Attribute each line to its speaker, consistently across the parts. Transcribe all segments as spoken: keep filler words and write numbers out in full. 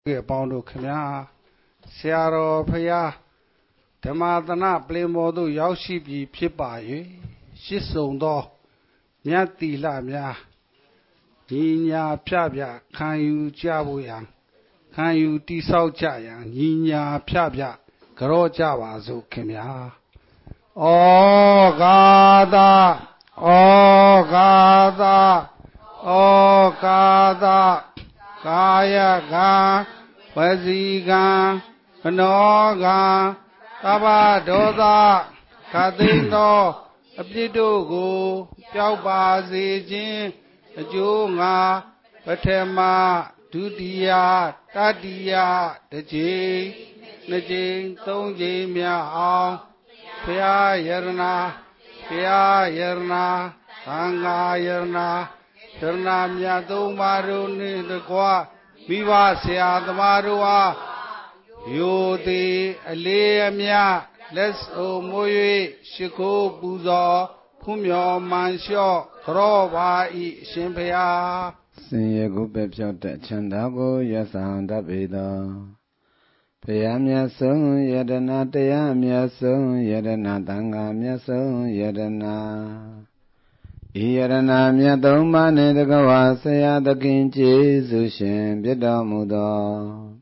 Speaker 1: Cái bao đồ khmer, xe rồi phải à, thế mà ta na plei mô đồ giáo sĩ bị phía bài, sĩ sống đó, nhà tì làm nhà, nhìn nhà phía bia, khang yu cha bùi yang, khang yu tì sao cha yang, nhìn nhà phía bia, cái đó cha vào rồi khmer. Oh Gada, oh Gada, oh Gada, Kaya Ga, Vaji Ga, Pano Ga, Taba Doda, Kadindo, Abdido Go, Piao Ba Zi Jin, Junga, Patema, Dudia, Tadia, the Jing, the Jing, Tong Jim Ya. Pia yerna, pia yerna, sanga yerna, yerna mya tu maru ni dekwa, viva sia tamarua, yodi ale mya, les o moye, shiko buzo, pumyo mansho, kro ba I shimpaya.
Speaker 2: Sinye gupe pyote chandago yasanda beda. Payamya sung yadana tayamya sung yadana tangamya sung yadana Iyadana myatoma nedagawa sayadakin Jesu shin byadomudo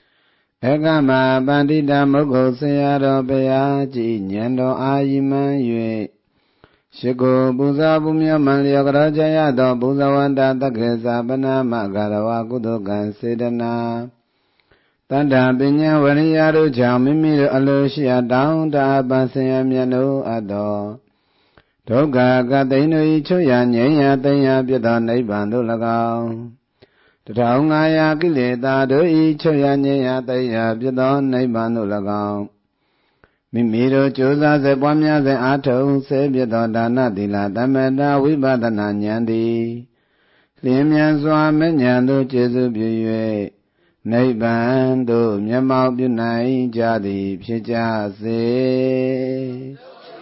Speaker 2: Ekama bandita mukho sayado payaji nyando ayiman yue Shiko buza bumya manliyakara jayado buza wanda takresa panama garawa kudokan sedana Tanda pinya wariyaru jamimiru alusya daunda basaya myanu ado. Doga katainu ichoya nyaya tanya pyata naibandu lagao. Tataungaya kileta do ichoya nyaya tanya pyata naibandu lagao. Mimiru chusa se pwamya se ato se pyata dana tila tameta vipadana nyandi. Limya swame nyandu jesu pyuyue. Naibando myamao pyunai jadi pyeja se.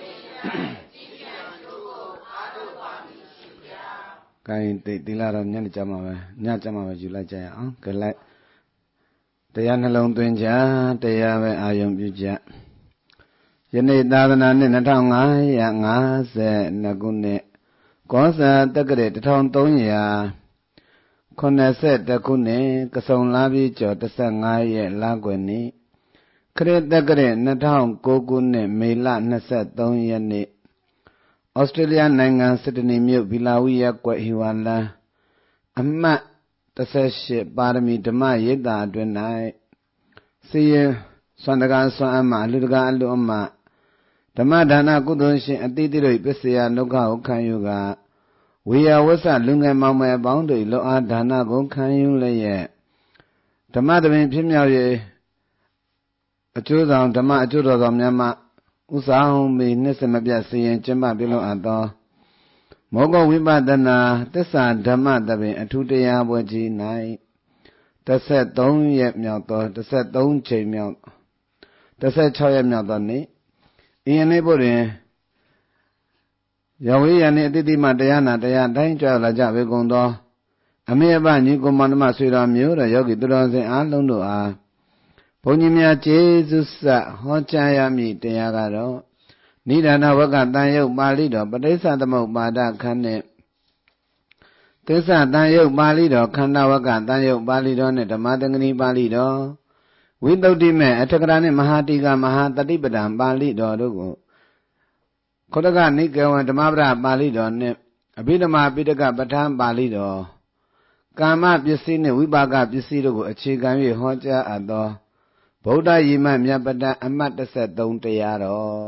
Speaker 2: Kain tila ro nyani chama ba, nya chama ba yu lai cha ya ang, ke lai. Taya nalong twin cha, taya ba ayong pyu cha. Yane thadana ne two thousand five hundred fiftyခုနှစ်ကောဇာတက္ကရာone thousand three hundred seventy-oneခုနှစ်ကစုံလာပြီးကျော်thirty-fiveရက်လကွယ်နေ့ခရစ်တက္ကရာtwo thousand nineခုနှစ်မေလtwenty-threeရက်နေ့ဩစတြေးလျနိုင်ငံစစ်ဒနီမြို့ဘီလာဝီရပ်ကွက်ဟီဝါလန်းအမှတ်thirty-eightပါရမီဓမ္မရိပ်သာအတွင်း၌စီရင်စွမ်းတကားစွမ်းအမှအလူတကားအလူအမှဓမ္မဒါနကုသိုလ်ရှင်အတိတိတို့ပစ္စယဒုက္ခကိုခံယူကဝေယဝဆလူငယ်မောင်မယ်အပေါင်းတို့လောအားဒါနကိုခံယူလျက်ဓမ္မသဘင်ဖြစ်မြောက်၍အကျိုးဆောင်ဓမ္မအကျိုးတော်ဆောင်များမှဥဆောင်ပြီးနှစ်စမပြတ်စီရင်ကျင့်ပပြုလုပ်အပ်သောမောဂဝိပဿနာသစ္စာဓမ္မသဘင်အထူးတရားပွဲကြီး၌thirty-threeရက်မြောက်သောthirty-threeချိန်မြောက်thirty-sixရက်မြောက်သောနေ့အင်းနေ့ဖို့တွင်ယဝေးရနှင့်အတိတိမှတရားနာတရားတိုင်းကြွလာကြပေကုန်သောအမေအဘညီကိုမောင်နှမဆွေတော်မျိုးတော်ယောဂီသူတော်စင်အားလုံးတို့အားဘုန်းကြီးများကျေးဇူးဆက်ဟောကြားရမည့်တရားကတော့နိဒာနဝကတန်ယုတ်ပါဠိတော်ပဋိစ္စသမုပ္ပါဒခန်းနှင့်သစ္စာတန်ယုတ်ပါဠိတော်ခန္ဓာဝကတန်ယုတ်ပါဠိတော်နှင့်ဓမ္မသင်္ကနီပါဠိတော်ဝိသုဒ္ဓိမေအထကရာနှင့်မဟာတိကမဟာတတိပဒံပါဠိတော်တို့ကိုခောတကနိကေဝံဓမ္မပဒပါဠိတော်နှင့်အဘိဓမ္မာပိဋကပဋ္ဌာန်းပါဠိတော်ကာမပစ္စည်းနှင့်ဝိပါကပစ္စည်းတို့ကိုအခြေခံ၍ဟောကြားအပ်သောဗုဒ္ဓယီမမြတ်ပဒံအမှတ်thirty-threeတရားတော်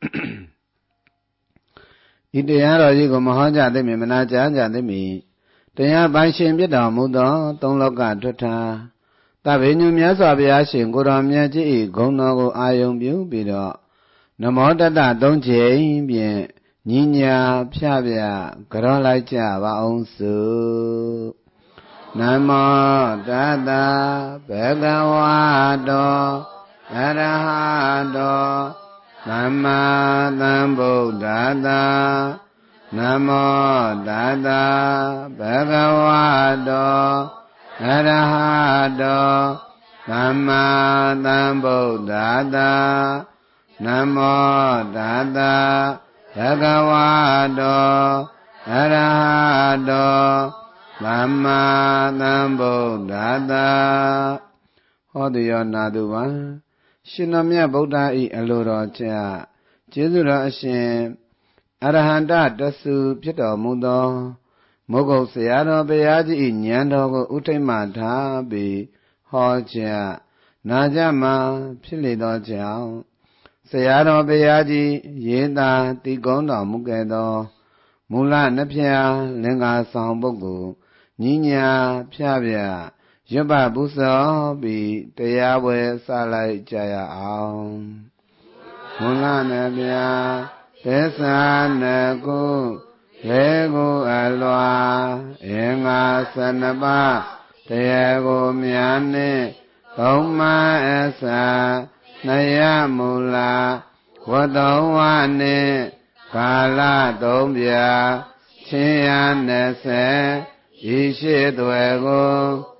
Speaker 2: ဤတရားတော်ကြီးကိုမဟောကြားသိမ့်မည်မနာကြားကြသိမ့်မည်တရားပိုင်ရှင်ပြတော်မူသောသုံးလောကထွဋ္ဌာသဗ္ဗညုမြတ်စွာဘုရားရှင်ကိုယ်တော်မြတ်ကြီး၏ဂုဏ်တော်ကိုအာယုံပြုပြီးတော့နမောတတသုံးချိန်ဖြင့်ညီညာဖြပြကြောလိုက်ကြပါအောင်စို့နမောတတဘဂဝတောအရဟတောသမ္မာသမ္ဗုဒ္ဓတ္တနမောတတဘဂဝတောအရဟတောသသမ္မာသမ္ဗုဒ္ဓတ္တနမောတတ္တဘဂဝတောအရဟတောသမ္မာသမ္ဗုဒ္ဓတ္တဟောတိယောနာတုဝံရှင်တော်မြတ်ဗုဒ္ဓ၏အလိုတော်ကြောင့်ကျေးဇူးတော်အရှင်အရဟံတတဆူဖြစ်တော်မူသောမုဂုတ်ဆရာတော်ဘုရားကြီး၏ဉာဏ်တော်ကိုဥထိတ်မှထားပြီးဟောကြားနာကြမှာဖြစ်လေသောကြောင့်ဆရာတော်ဘုရားကြီးရေးသာတည်ကုန်းတော်မူခဲ့သောမူလနှဖျားလင်္ကာဆောင်ပုဂ္ဂိုလ်ညီညာဖြပြရွတ်ပပူဇော်ပြီးတရားပွဲစလိုက်ကြရအောင်မူလနှဖျားသစ္စာနှစ်ခုလေးခုအလွာအင်္ဂါဆယ်နှစ်ပါးတရားကိုများနှင့်သုံးမအစနယမူလဝတ္တဝနှင့်ကာလသုံးပြချင်းရနှစ်ဆယ်ဤရှိသွေကို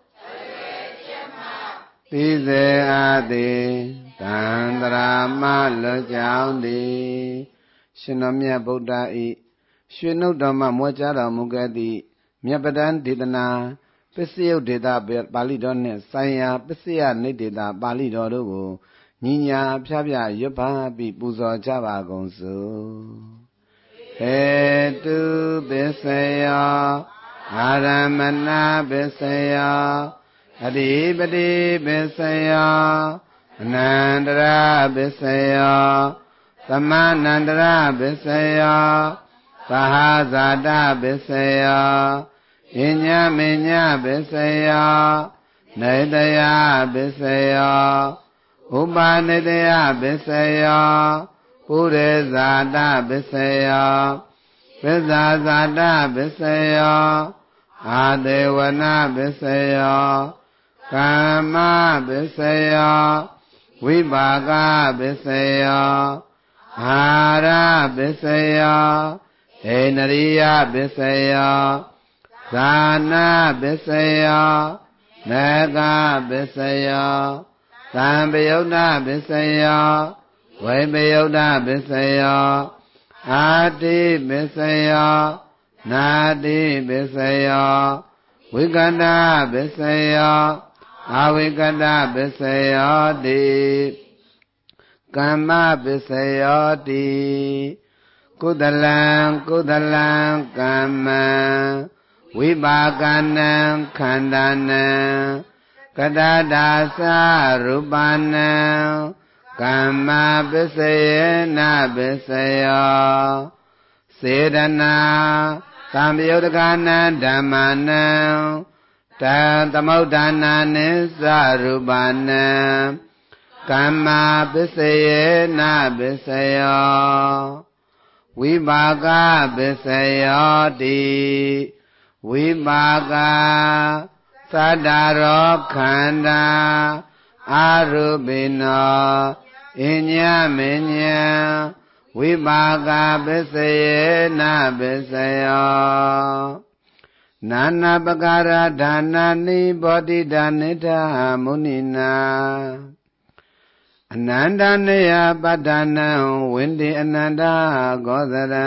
Speaker 2: သိစေအပ်သည်တန်တရာမလွတ်ကြောင်းသည်ရှင်တော်မြတ်ဗုဒ္ဓ၏ရွှေနှုတ်တော်မှမွေးကြတော်မူခဲ့သည့်မြတ်ပဒံဒေသနာပစ္စယုတ်ဒေတာပါဠိတော်နှင့်ဆိုင်ရာပစ္စယနိဒေတာပါဠိတော်တို့ကိုညီညာဖြပြရွတ်ပါပြီးပူဇော်ကြပါကုန်စို့ဟေတုပစ္စယောအာရမဏပစ္စယောအဓိပတိပစ္စယောအနန္တရပစ္စယောသမန္တရပစ္စယောသဟာဇာတပစ္စယောဣညမညပစ္စယောနေတယပစ္စယောဥပါနေတယပစ္စယောပုရိဇာတပစ္စယောပစ္ဆာဇာတပစ္စယောအာဒေဝနာပစ္စယောကာမပစ္စယောဝိပါကပစ္စယောအာရပစ္စယောဣန္ဒရိယပစ္စယောဇာနာပစ္စယောမေဃပစ္စယောသံပယုတ်တပစ္စယောဝိပယုတ်တပစ္စယောအာတိပစ္စယောနာတိပစ္စယောဝိကတပစ္စယောအဝိကတပစ္စယောတိကမ္မပစ္စယောတိကုသလံကုသလံကမ္မံဝိပါကနံခန္ဓာနံကတဒါသရူပနံကမ္မပစ္စယေနပစ္စယောစေတနာသံယုတ်ကနံဓမ္မနံတံသမုဋ္ဌာနာနိသရူပနံကမ္မပစ္စယေနပစ္စယောဝိပါကပစ္စယောတိဝိပါကသတ္တရောခန္ဓာအာရုပိနောအညမညံဝိပါကပစ္စယေနပစ္စယောနာနာပကာရဒါနာနိဘောဓိဒါနိထမုနိနာအနန္တနေယပတ္တနံဝိန္တိအနန္တဂောဇရံ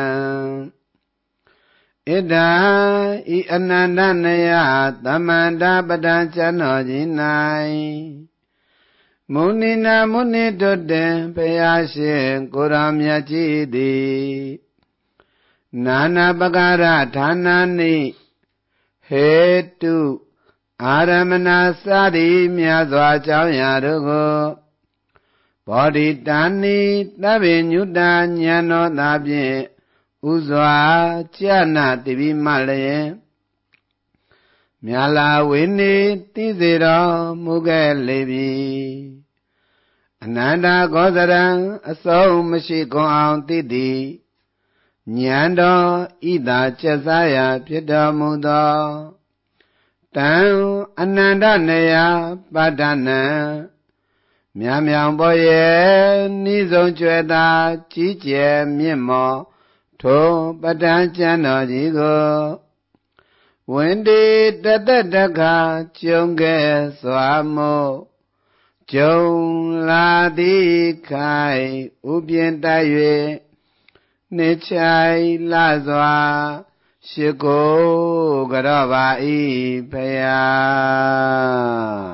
Speaker 2: ဣဒာဤအနန္တနေယသမန္တပဒံကျမ်းတော်ကြီး၌မုနိနာမုနိတုတ္တံဘုရားရှင်ကိုရောင်မြတ်ကြီးသည်နာနာပကာရဌာနာနိဟေတုအာရမဏစသည်မြတ်စွာအကြောင်းအရာတို့ကိုဘောဓိတာနိသဗ္ဗညုတာဉာဏ်တော်သာဖြင့်ဥစွာကြာနာတိပိမလျင်မြာလာဝိနေသိစေတော်မူခဲ့လေပြီအနန္တဂောဇရံအဆုံးမရှိကုန်အောင်သိသည်ဉာဏ်တော်ဤသာကျက်စားရာဖြစ်တော်မူသောတံအနန္တနေယပတ္တနံမြာမြောင်ပေါ်ရဲ့နိဆုံးကျွဲသာကြီးကျယ်မြင့်မော်ထိုပတ္တံကျမ်းတော်ကြီးကိုဝိန္တိတသက်တခါကျုံခဲ့စွာမို့ကြုံလာသည်ခိုင်ဥပြင်တိုက်၍နေချိုင်လာစွာရှိကိုကြော့ပါဤဖယား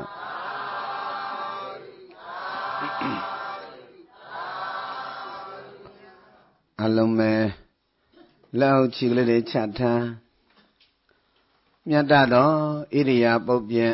Speaker 2: အလုံးမဲ့လောက်ချီကလေးတွေချထားမြတ်တော်ဣရိယာပုတ်ဖြင့်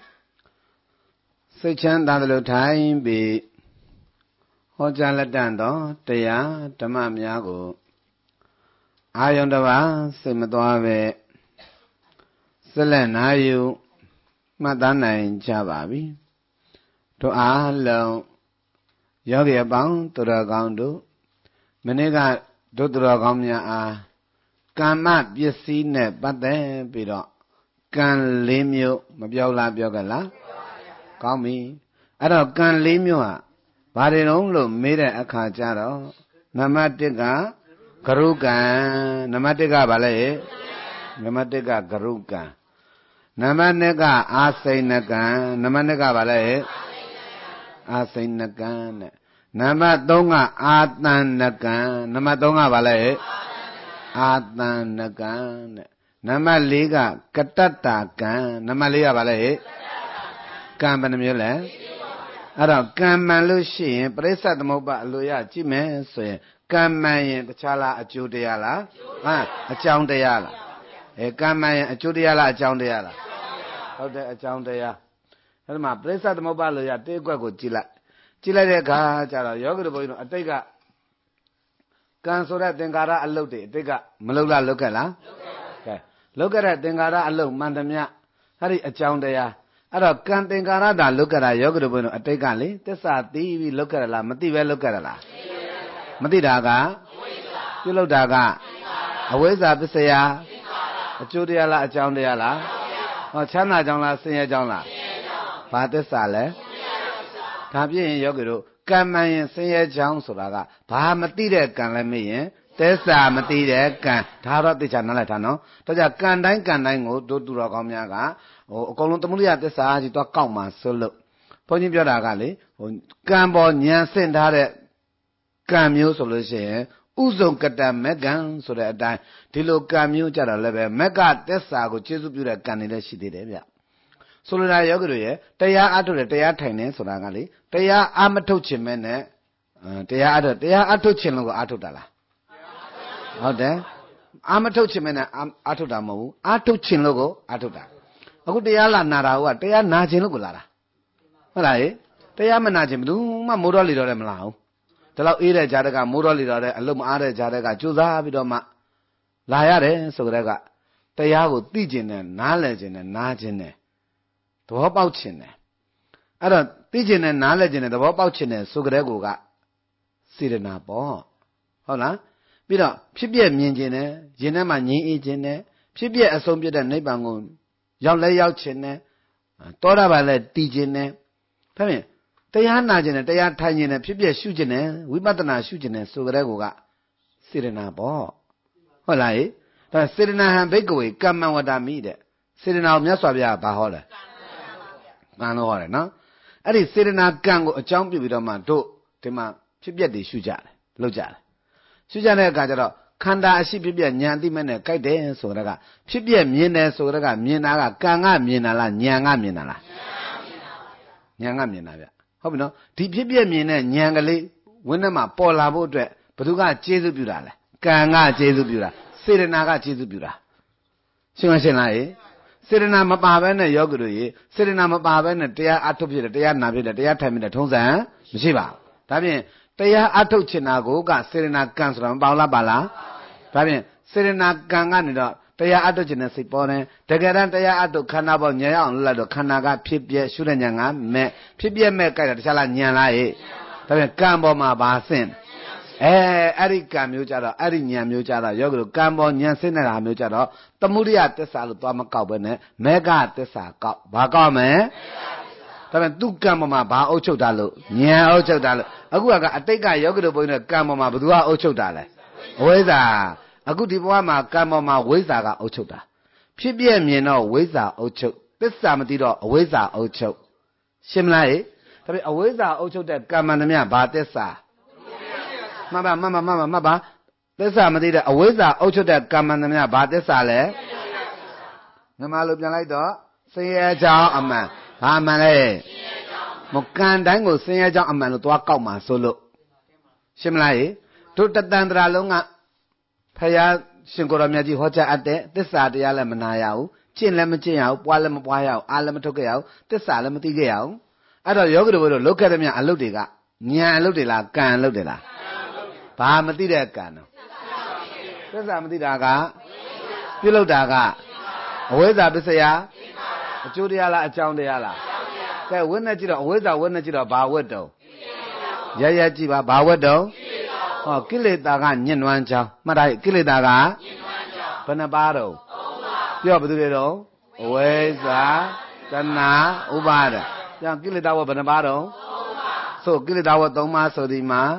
Speaker 2: စိတ်ချမ်းသာသလိုထိုင်ပြီးဟောကြားလက်တန်သောတရားဓမ္မများကိုအာယုန်တစ်ပါးစိတ်မသွားပဲဆက်လက်နာယူမှတ်သားနိုင်ကြပါပြီတို့အားလုံးယောဂီအပေါင်းသူတော်ကောင်းတို့မနေ့ကတို့သူတော်ကောင်းများအားကာမပစ္စည်းနဲ့ပတ်သက်ပြီးတော့ကံလေးမျိုးမပြောလားပြောကြလားကောင်းပြီအဲ့တော့ကံလေးမျိုးဟာဘာတွေတုံးလို့မေးတဲ့အခါကျတော့နံပါတ်တစ်ကဂရုကံနံပါတ်တစ်ကဘာလဲနံပါတ်တစ်ကဂရုကံနံပါတ်နှစ်ကအာစိဏကံနံပါတ်နှစ်ကဘာလဲအာစိဏကံနဲ့နံပါတ်သုံးကအာတဏ္ဏကံနံပါတ်သုံးကဘာလဲအာတဏ္ဏကံနဲ့နံပါတ်လေးကကတ္တတကံနံပါတ်လေးကဘာလဲကံဘယ်နှမျိုးလဲအဲ့တော့ကံမှန်လို့ရှိရင်ပရိစ္ဆသမုပ္ပါအလိုရကြည့်မယ်ဆိုရင်ကံမှန်ရင်တခြားလားအကျိုးတရားလားဟမ်အကြောင်းတရားလားအဲကံမှန်ရင်အကျိုးတရားလားအကြောင်းတရားလားဟုတ်တယ်အကြောင်းတရားအဲ့ဒီမှာပရိစ္ဆသမုပ္ပါလိုရတေးကွက်ကိုကြည့်လိုက်ကြည့်လိုက်တဲ့အခါကျတော့ယောဂီတို့ဘုန်းကြီးတို့အတိတ်ကကံဆိုတဲ့သင်္ကာရအလုတ်တွေအတိတ်ကမလုလားလုခဲ့လားကဲလုခဲ့တဲ့သင်္ကာရအလုတ်မှန်သမျှအဲ့ဒီအကြောင်းတရားအဲ့တော့ကံသင်္ကာရတာလုခဲ့တာယောဂီတို့ဘုန်းကြီးတို့အတိတ်ကလေသစ္စာသိပြီးလုခဲ့ရလားမသိပဲလုခဲ့ရလားမသိတာကပြုလုပ်တာကအဝိဇ္ဇာပစ္စယအကျိုးတရားလားအကြောင်းတရားလားဟောချမ်းသာကြောင်းလားဆင်းရဲကြောင်းလားဘာသစ္စာလဲဒါပြည့်ရင်ယောဂီတို့ကံမှန်ရင်ဆင်းရဲကြောင်းဆိုတာကဘာမသိတဲ့ကံလည်းမေ့ရင်သစ္စာမသိတဲ့ကံဒါတော့သိချာနားလည်ထားနော်ဒါကြောင့်ကံတိုင်းကံတိုင်းကိုတို့သူတော်ကောင်းများကဟိုအကုန်လုံးသမုဒိယသစ္စာကြီးတော့ကောက်မှဆိုလို့ဘုန်းကြီးပြောတာကလေဟိုကံပေါ်ဉာဏ်ဆင့်ထားတဲ့ကံမျိုးဆိုလို့ရှိရင်ဥဇုံကတမက္ကံဆိုတဲ့အတိုင်းဒီလိုကံမျိုးကြတော့လည်းပဲမက္ကသစ္စာကိုကျေစုပြုတဲ့ကံတွေလည်းရှိသေးတယ်ဗျဆိုလိုတာယောဂီတို့ရဲ့တရားအထုတ်တယ်တရားထိုင်တယ်ဆိုတာကလေတရားအမထုတ်ခြင်းမဲ့နဲ့တရားအထုတ်တရားအထုတ်ခြင်းလို့ကိုအထုတ်တာလားဟုတ်တယ်အမထုတ်ခြင်းမဲ့နဲ့အထုတ်တာမဟုတ်ဘူးအထုတ်ခြင်းလို့ကိုအထုတ်တာအခုတရားလာနာတာကတရားနာခြင်းလို့ကိုလာတာဟုတ်လားဟင်တရားမနာခြင်းဘယ်သူမှမိုးတော်လီတော်တယ်မလားဟုတ်ဒီလောက်အေးတဲ့ဂျာတကမိုးတော်လီတော်တဲ့အလုံးမအားတဲ့ဂျာတကကြိုးစားပြီးတော့မှလာရတယ်ဆိုကြတဲ့ကတရားကိုသိကျင်တယ်နားလည်ကျင်တယ်နားကျင်တယ်သဘောပေါက်ခြင်းတယ်အဲ့တော့သိကျင်တယ်နားလည်ကျင်တယ်သဘောပေါက်ခြင်းတယ်ဆိုကြတဲ့ကိုကစေတနာပေါ့ဟုတ်လားပြီးတော့ဖြစ်ပြမြင်ခြင်းတယ်ရင်ထဲမှာငြိမ်းအေးခြင်းတယ်ဖြစ်ပြအဆုံးပြတဲ့နိဗ္ဗာန်ကိုရောက်လဲရောက်ခြင်းတယ်တောတာပါလဲတည်ခြင်းတယ်ဒါဖြင့်တရားနာခြင်းနဲ့တရားထိုင်ခြင်းနဲ့ဖြစ်ပြရှုခြင်းနဲ့ဝိပဿနာရှုခြင်းနဲ့ဆိုကြတဲ့ကိုကစေတနာပေါ့ဟုတ်လားဟိဒါစေတနာဟံဘိက္ခဝေကမ္မဝတ္တမိတဲ့စေတနာကိုမြတ်စွာဘုရားကဘာဟောလဲမှန်လို့ဟောတယ်နော်အဲ့ဒီစေတနာကံကိုအကြောင်းပြုပြီးတော့မှတို့ဒီမှာဖြစ်ပြတွေရှုကြတယ်လုပ်ကြတယ်ရှုကြတဲ့အခါကျတော့ခန္ဓာအရှိဖြစ်ပြဉာဏ်သိမဲ့နဲ့ကြိုက်တယ်ဆိုတော့ကဖြစ်ပြမြင်တယ်ဆိုတော့ကမြင်တာကကံကမြင်တာလားဉာဏ်ကမြင်တာလားဉာဏ်ကမြင်တာဗျဟုတ်ပြီနော်ဒီဖြစ်ပြမြင်တဲ့ဉာဏ်ကလေးဝင်းထဲမှာပေါ်လာဖို့အတွက်ဘယ်သူကကျေးဇူးပြုတာလဲကံကကျေးဇူးပြုတာစေတနာကကျေးဇူးပြုတာရှင်းမရှင်းလားဟိစေတနာမပါဘဲနဲ့ယောဂီတို့ရေစေတနာမပါဘဲနဲ့တရားအထုတ်ဖြစ်တယ်တရားနာဖြစ်တယ်တရားထိုင်ဖြစ်တယ်ထုံးစံမရှိပါဘူးဒါဖြင့်တရားအထုတ်ချင်တာကိုကစေတနာကံဆိုတာမပါလားပါလားဒါဖြင့်စေတနာကံကနေတော့တရားအထုတ်ချင်တဲ့စိတ်ပေါ်တယ်တကယ်တမ်းတရားအထုတ်ခန္ဓာပေါ်ဉာဏ်ရအောင်လုပ်လိုက်တော့ခန္ဓာကဖြစ်ပြရှုတဲ့ဉာဏ်ကမဲ့ဖြစ်ပြမဲ့ကြိုက်တာတခြားလားဉာဏ်လားဟိဒါဖြင့်ကံပေါ်မှာပါဆင့်အဲအဲ့ဒီကံမျိုးကြတော့အဲ့ဒီဉာဏ်မျိုးကြတော့ယောဂီတို့ကံပေါ်ဉာဏ်ဆင်းနေတာမျိုးကြတော့သမုဒိယသစ္စာလို့သွားမကောက်ပဲနဲ့မေဃသစ္စာကောက်ဘာကောက်မလဲဒါပေမဲ့သူကံပေါ်မှာဘာအုပ်ချုပ်တာလို့ဉာဏ်အုပ်ချုပ်တာလို့အခုကအတိတ်ကယောဂီတို့ဘုန်းကြီးတို့ကံပေါ်မှာဘယ်သူကအုပ်ချုပ်တာလဲအဝိဇ္ဇာအခုဒီဘဝမှာကံပေါ်မှာဝိဇ္ဇာကအုပ်ချုပ်တာဖြစ်ပြမြင်တော့ဝိဇ္ဇာအုပ်ချုပ်သစ္စာမသိတော့အဝိဇ္ဇာအုပ်ချုပ်ရှင်းမလားဟိဒါဒါပေမဲ့အဝိဇ္ဇာအုပ်ချုပ်တဲ့ကံမှန်သမျှဘာသစ္စာမှတ်ပါမှတ်ပါမှတ်ပါမှတ်ပါသစ္စာမသိတဲ့အဝိဇ္ဇာအုပ်ချုပ်တဲ့ကံမှန်သမျှဘာသစ္စာလဲမြန်မာလိုပြန်လိုက်တော့ဆင်းရဲကြောင်းအမှန်ဘာမှန်လဲမကံတိုင်းကိုဆင်းရဲကြောင်းအမှန်လို့သွားကောက်မှာဆိုလို့ရှင်းမလားတို့တတန်တရာလုံးကဖယားရှင်ကိုရောမြတ်ကြီးဟောကြားအပ်တဲ့သစ္စာတရားလည်းမနာရဘူးကျင့်လည်းမကျင့်ရဘူးပွားလည်းမပွားရဘူးအားလည်းမထုတ်ခဲ့ရဘူးသစ္စာလည်းမသိခဲ့ရဘူးအဲ့တော့ယောဂီတို့တို့လုတ်ခဲ့တဲ့မြအလုပ်တွေကဉာဏ်အလုပ်တွေလားကံအလုပ်တွေလားဘာမသိတဲ့ကံတော့သစ္စာမသိတာကပြုလုပ်တာကအဝိဇ္ဇာပစ္စယအကျိုးတရားလားအကြောင်းတရားလားကဲဝိနည်းကြည့်တော့အဝိဇ္ဇာဝိနည်းကြည့်တော့ဘာဝတ်တုံရရကြည့်ပါဘာဝတ်တုံဟောကိလေသာကညှဉ်းနှွမ်းကြောင်းမှတ်ထားကိလေသာကဘယ်နှပါးတော့ပြောဘယ်သူတွေတော့အဝိဇ္ဇာတဏှာဥပါဒပြန်ကိလေသာဝဘယ်နှပါးတော့ဆိုကိလေသာဝသုံးပါးဆိုဒီမှာ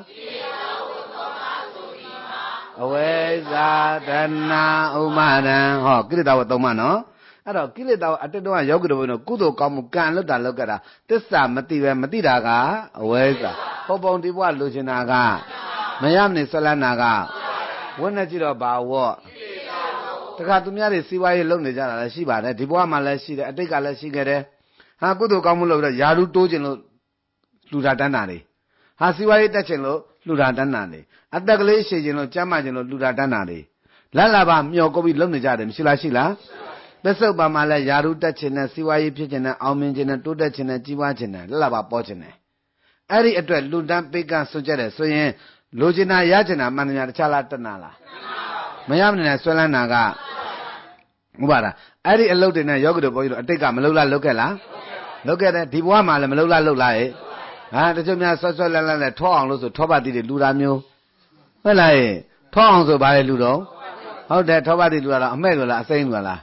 Speaker 2: အဝိဇ္ဇာတဏှာဥပါဒံဟောကိလေသာဝသုံးပါးနော်အဲ့တော့ကိလေသာအတ္တတော့ယောဂီတို့ဘုန်းကုသိုလ်ကောင်းမှုကံလွတ်တာလွတ်ကြတာသစ္စာမသိပဲမသိတာကအဝိဇ္ဇာဟောပုံဒီဘဝလိုချင်တာကမရမနေဆွလန်းတာကဝိနည်းကြည့်တော့ဘာဝတ်တခါသူများတွေစီးပွားရေးလုပ်နေကြတာလည်းရှိပါတယ်ဒီဘဝမှာလည်းရှိတယ်အတိတ်ကလည်းရှိခဲ့တယ်ဟာကုသိုလ်ကောင်းမှုလုပ်တော့ယာရုတိုးခြင်းလို့လှူတာတန်းတာတွေဟာစီးပွားရေးတက်ခြင်းလို့လှူတာတန်းတာတွေအသက်ကလေးရှည်ခြင်းလို့ကျမ်းမာခြင်းလို့လှူတာတန်းတာတွေလက်လာပါမျောကိုပြီးလုပ်နေကြတယ်မရှိလားရှိလားသစ္စုပ္ပါမှာလည်းယာရုတက်ခြင်းနဲ့စီးပွားရေးဖြစ်ခြင်းနဲ့အောင်မြင်ခြင်းနဲ့တိုးတက်ခြင်းနဲ့ကြီးပွားခြင်းနဲ့လက်လာပါပေါ်ခြင်းနဲ့အဲ့ဒီအတွက်လူတန်းပိကဆွကြတယ်ဆိုရင်လိုချင်တာရချင်တာမှန်တယ်များတခြားလားတဏှာလားမရမနေနဲ့ဆွဲလန်းတာကဥပါဒါအဲ့ဒီအလုပ်တွေနဲ့ယောဂီတို့ဘုန်းကြီးတို့အတိတ်ကမလုပ်လားလုပ်ခဲ့လားလုပ်ခဲ့တယ်ဒီဘဝမှာလည်းမလုပ်လားလုပ်လားဟဲ့ဟာတချို့များဆွဲဆွဲလန်းလန်းနဲ့ထောအောင်လို့ဆိုထောပါတိတွေလူတာမျိုးဟုတ်လားဟဲ့ထောအောင်ဆိုဘာလဲလူတော့ဟုတ်တယ်ထောပါတိလူတာတော့အမဲ့လူလားအစိမ့်လူလား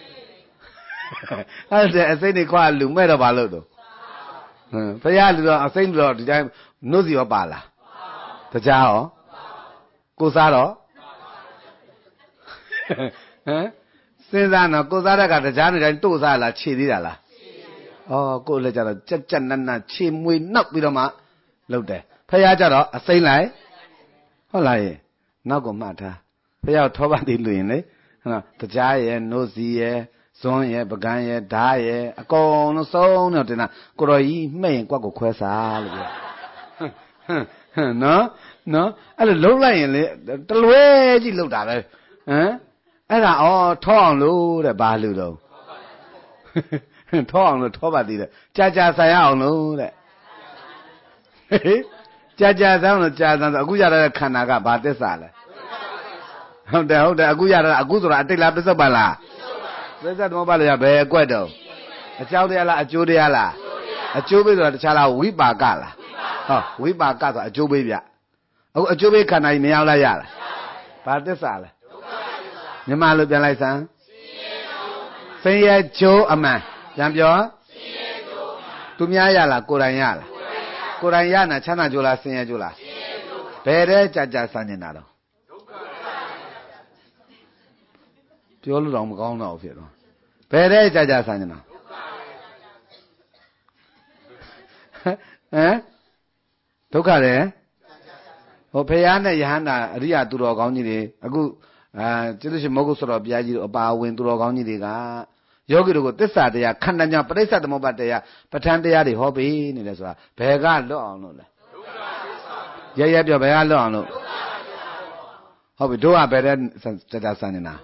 Speaker 2: ဟုတ်တယ်အစိမ့်တွေခွာလူမဲ့တော့ဘာလို့တော့ဟမ်ဖရာလူတော့အစိမ့်လူတော့ဒီတိုင်းနှုတ်စီရောပါလားတရားရောကိုစားတော့ဟမ်စဉ်းစားတော့ကိုစားတဲ့ကတရားနေတိုင်းတို့စားလားခြေသေးတာလားဩကိုလည်းကြတော့ကြက်ကြက်နက်နက်ခြေမွေနောက်ပြီးတော့မှလှုပ်တယ်ဖះကြတော့အစိမ့်လိုက်ဟုတ်လားရဲ့နောက်ကမှတ်ထားဖះထောပါတိလူရင်လေဟုတ်လားတရားရဲ့နှုတ်စီရဲ့ဇွန်းရဲ့ပကံရဲ့ဓာရဲ့အကုန်လုံးစုံတော့တင်တာကိုတော်ကြီးမှဲ့ရင်ကွက်ကိုခွဲစားလို့ပြောဟမ်ဟမ်နော်နော်အဲ့လိုလုံးလိုက်ရင်လေတလွဲကြည့်လောက်တာပဲဟမ်အဲ့ဒါဩထောအောင်လို့တဲ့ဘာလို့တော့ထောအောင်လို့ထောပါသေးတယ်ကြာကြာဆိုင်ရအောင်လို့တဲ့ဟေးကြာကြာဆိုင်အောင်လို့ကြာဆိုင်ဆိုအခုရတဲ့ခန္ဓာကဘာသစ္စာလဲဟုတ်တယ်ဟုတ်တယ်အခုရတာအခုဆိုတာအတိတ်လားပစ္စုပ္ပန်လားပစ္စုပ္ပန်သမုပ္ပါဒ်ရဘယ်အကွက်တော့အကြောင်းတရားလားအကျိုးတရားလားအကျိုးပေးဆိုတာတခြားလားဝိပါကလားဟောဝိပါကဆိုတာအကျိုးပေးဗျအခုအကျိုးပေးခန္ဓာကြီးမရောက်လားရလားဘာသစ္စာလဲမြန်မာလိုပြန်လိုက်စမ်းဆင်းရဲကျိုးအမှန်ပြန်ပြောသူများရလားကိုယ်တိုင်ရလားကိုယ်တိုင်ရနာချမ်းသာကြိုးလားဆင်းရဲကြိုးလားဘယ်တဲ့ကြာကြာဆန်းနေတာတော့ပြောလို့တော့မကောင်းတော့ဖြစ်တော့ဘယ်တဲ့ကြာကြာဆန်းနေတာဟမ်ဒုက္ခတယ်ဟိုဖယားနဲ့ယဟန္တာအရိယသူတော်ကောင်းကြီးတွေအခုအာကျေးဇူးရှင်မောဂုဆိုတော်ဘုရားကြီးတို့အပါအဝင်သူတော်ကောင်းကြီးတွေကယောဂီတို့ကိုသစ္စာတရားခန္ဓာညာပရိစ္ဆသမုပ္ပါဒ်တရားပဋ္ဌာန်းတရားတွေဟောပေးနေတယ်ဆိုတာဘယ်ကလွတ်အောင်လို့လဲရရပြောဘယ်ကလွတ်အောင်လို့ဟုတ်ပြီတို့ကဘယ်တဲ့ကြာကြာဆန်းနေတာ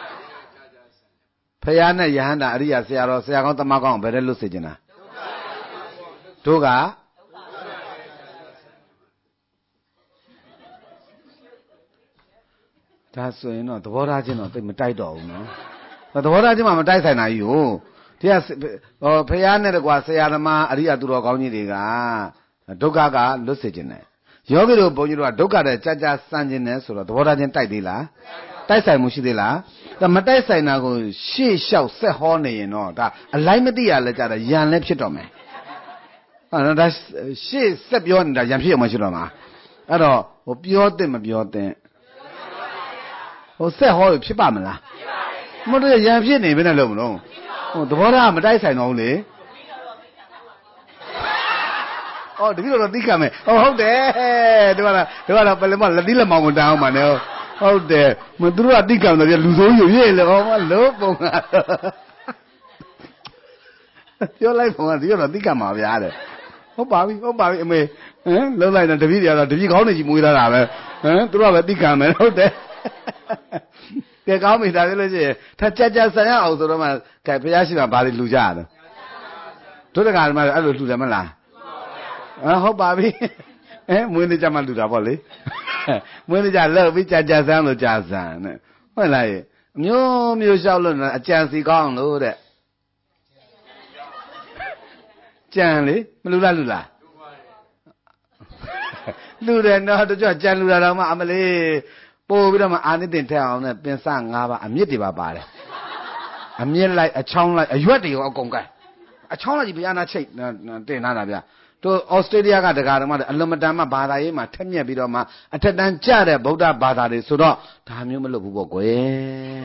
Speaker 2: ဖယားနဲ့ယဟန္တာအရိယဆရာတော်ဆရာကောင်းတမကောင်းဘယ်တဲ့လွတ်စေချင်တာတို့ကဒါဆိုရင်တော့သဘောထားချင်းတော့သိမတိုက်တော့ဘူးနော်သဘောထားချင်းမှမတိုက်ဆိုင်နိုင်ဘူးဒီကဟောဖယားနဲ့တကွာဆရာသမားအရိယသူတော်ကောင်းကြီးတွေကဒုက္ခကလွတ်စေခြင်းနဲ့ယောဂီတို့ဘုန်းကြီးတို့ကဒုက္ခတဲ့ကြာကြာစမ်းခြင်းနဲ့ဆိုတော့သဘောထားချင်းတိုက်သေးလားတိုက်ဆိုင်မှုရှိသေးလားဒါမတိုက်ဆိုင်တာကိုရှေ့လျှောက်ဆက်ဟောနေရင်တော့ဒါအလိုက်မသိရလဲကြတာယံလည်းဖြစ်တော့မယ်အဲ့ဒါရှေ့ဆက်ပြောနေတာယံဖြစ်ရမှရှိတော့မှာအဲ့တော့ဟိုပြောတဲ့မပြောတဲ့ဟိုဆက်ဟောရဖြစ်ပါမလားမဟုတ်ရံဖြစ်နေဘယ်နဲ့လုံးမလို့ဟိုသဘောထားမတိုက်ဆိုင်တော့ဘူးလေ哦，这个地干没？哦，好的，对吧啦？对吧啦？本来嘛，那地了忙不着嘛呢。好的，我都说地干的，路上有热了，我老疯啊！叫来疯啊！叫那地干嘛别的？我爸比，我爸比没，嗯，老来那这边的了，这边搞那些没得啦呗，嗯，都说那地干没好的。给搞没得的那些，他家家三样好做的嘛，该不要喜欢把你录下的。都在干嘛？哎，录什么啦？啊，好爸比，哎，没得怎么录的不嘞？没得讲老比家家三都家三呢，后来苗苗小人呢，讲谁讲录的？讲嘞，没录啦录啦。录的那都叫讲录了嘛，阿么嘞，包比他们安尼点跳呢，变三阿吧，阿米对吧吧嘞？阿米来，阿枪来，阿月的我讲个。အချောင်းလိုက်ဘုရားနာချိတ်တင်လာတာဗျတို့ဩစတြေးလျကတကားဓမ္မအလွန်မတန်မှဘာသာရေးမှာထက်မြက်ပြီးတော့မှအထက်တန်းကျတဲ့ဗုဒ္ဓဘာသာတွေဆိုတော့ဒါမျိုးမလုပ်ဘူးပေါ့ကွယ်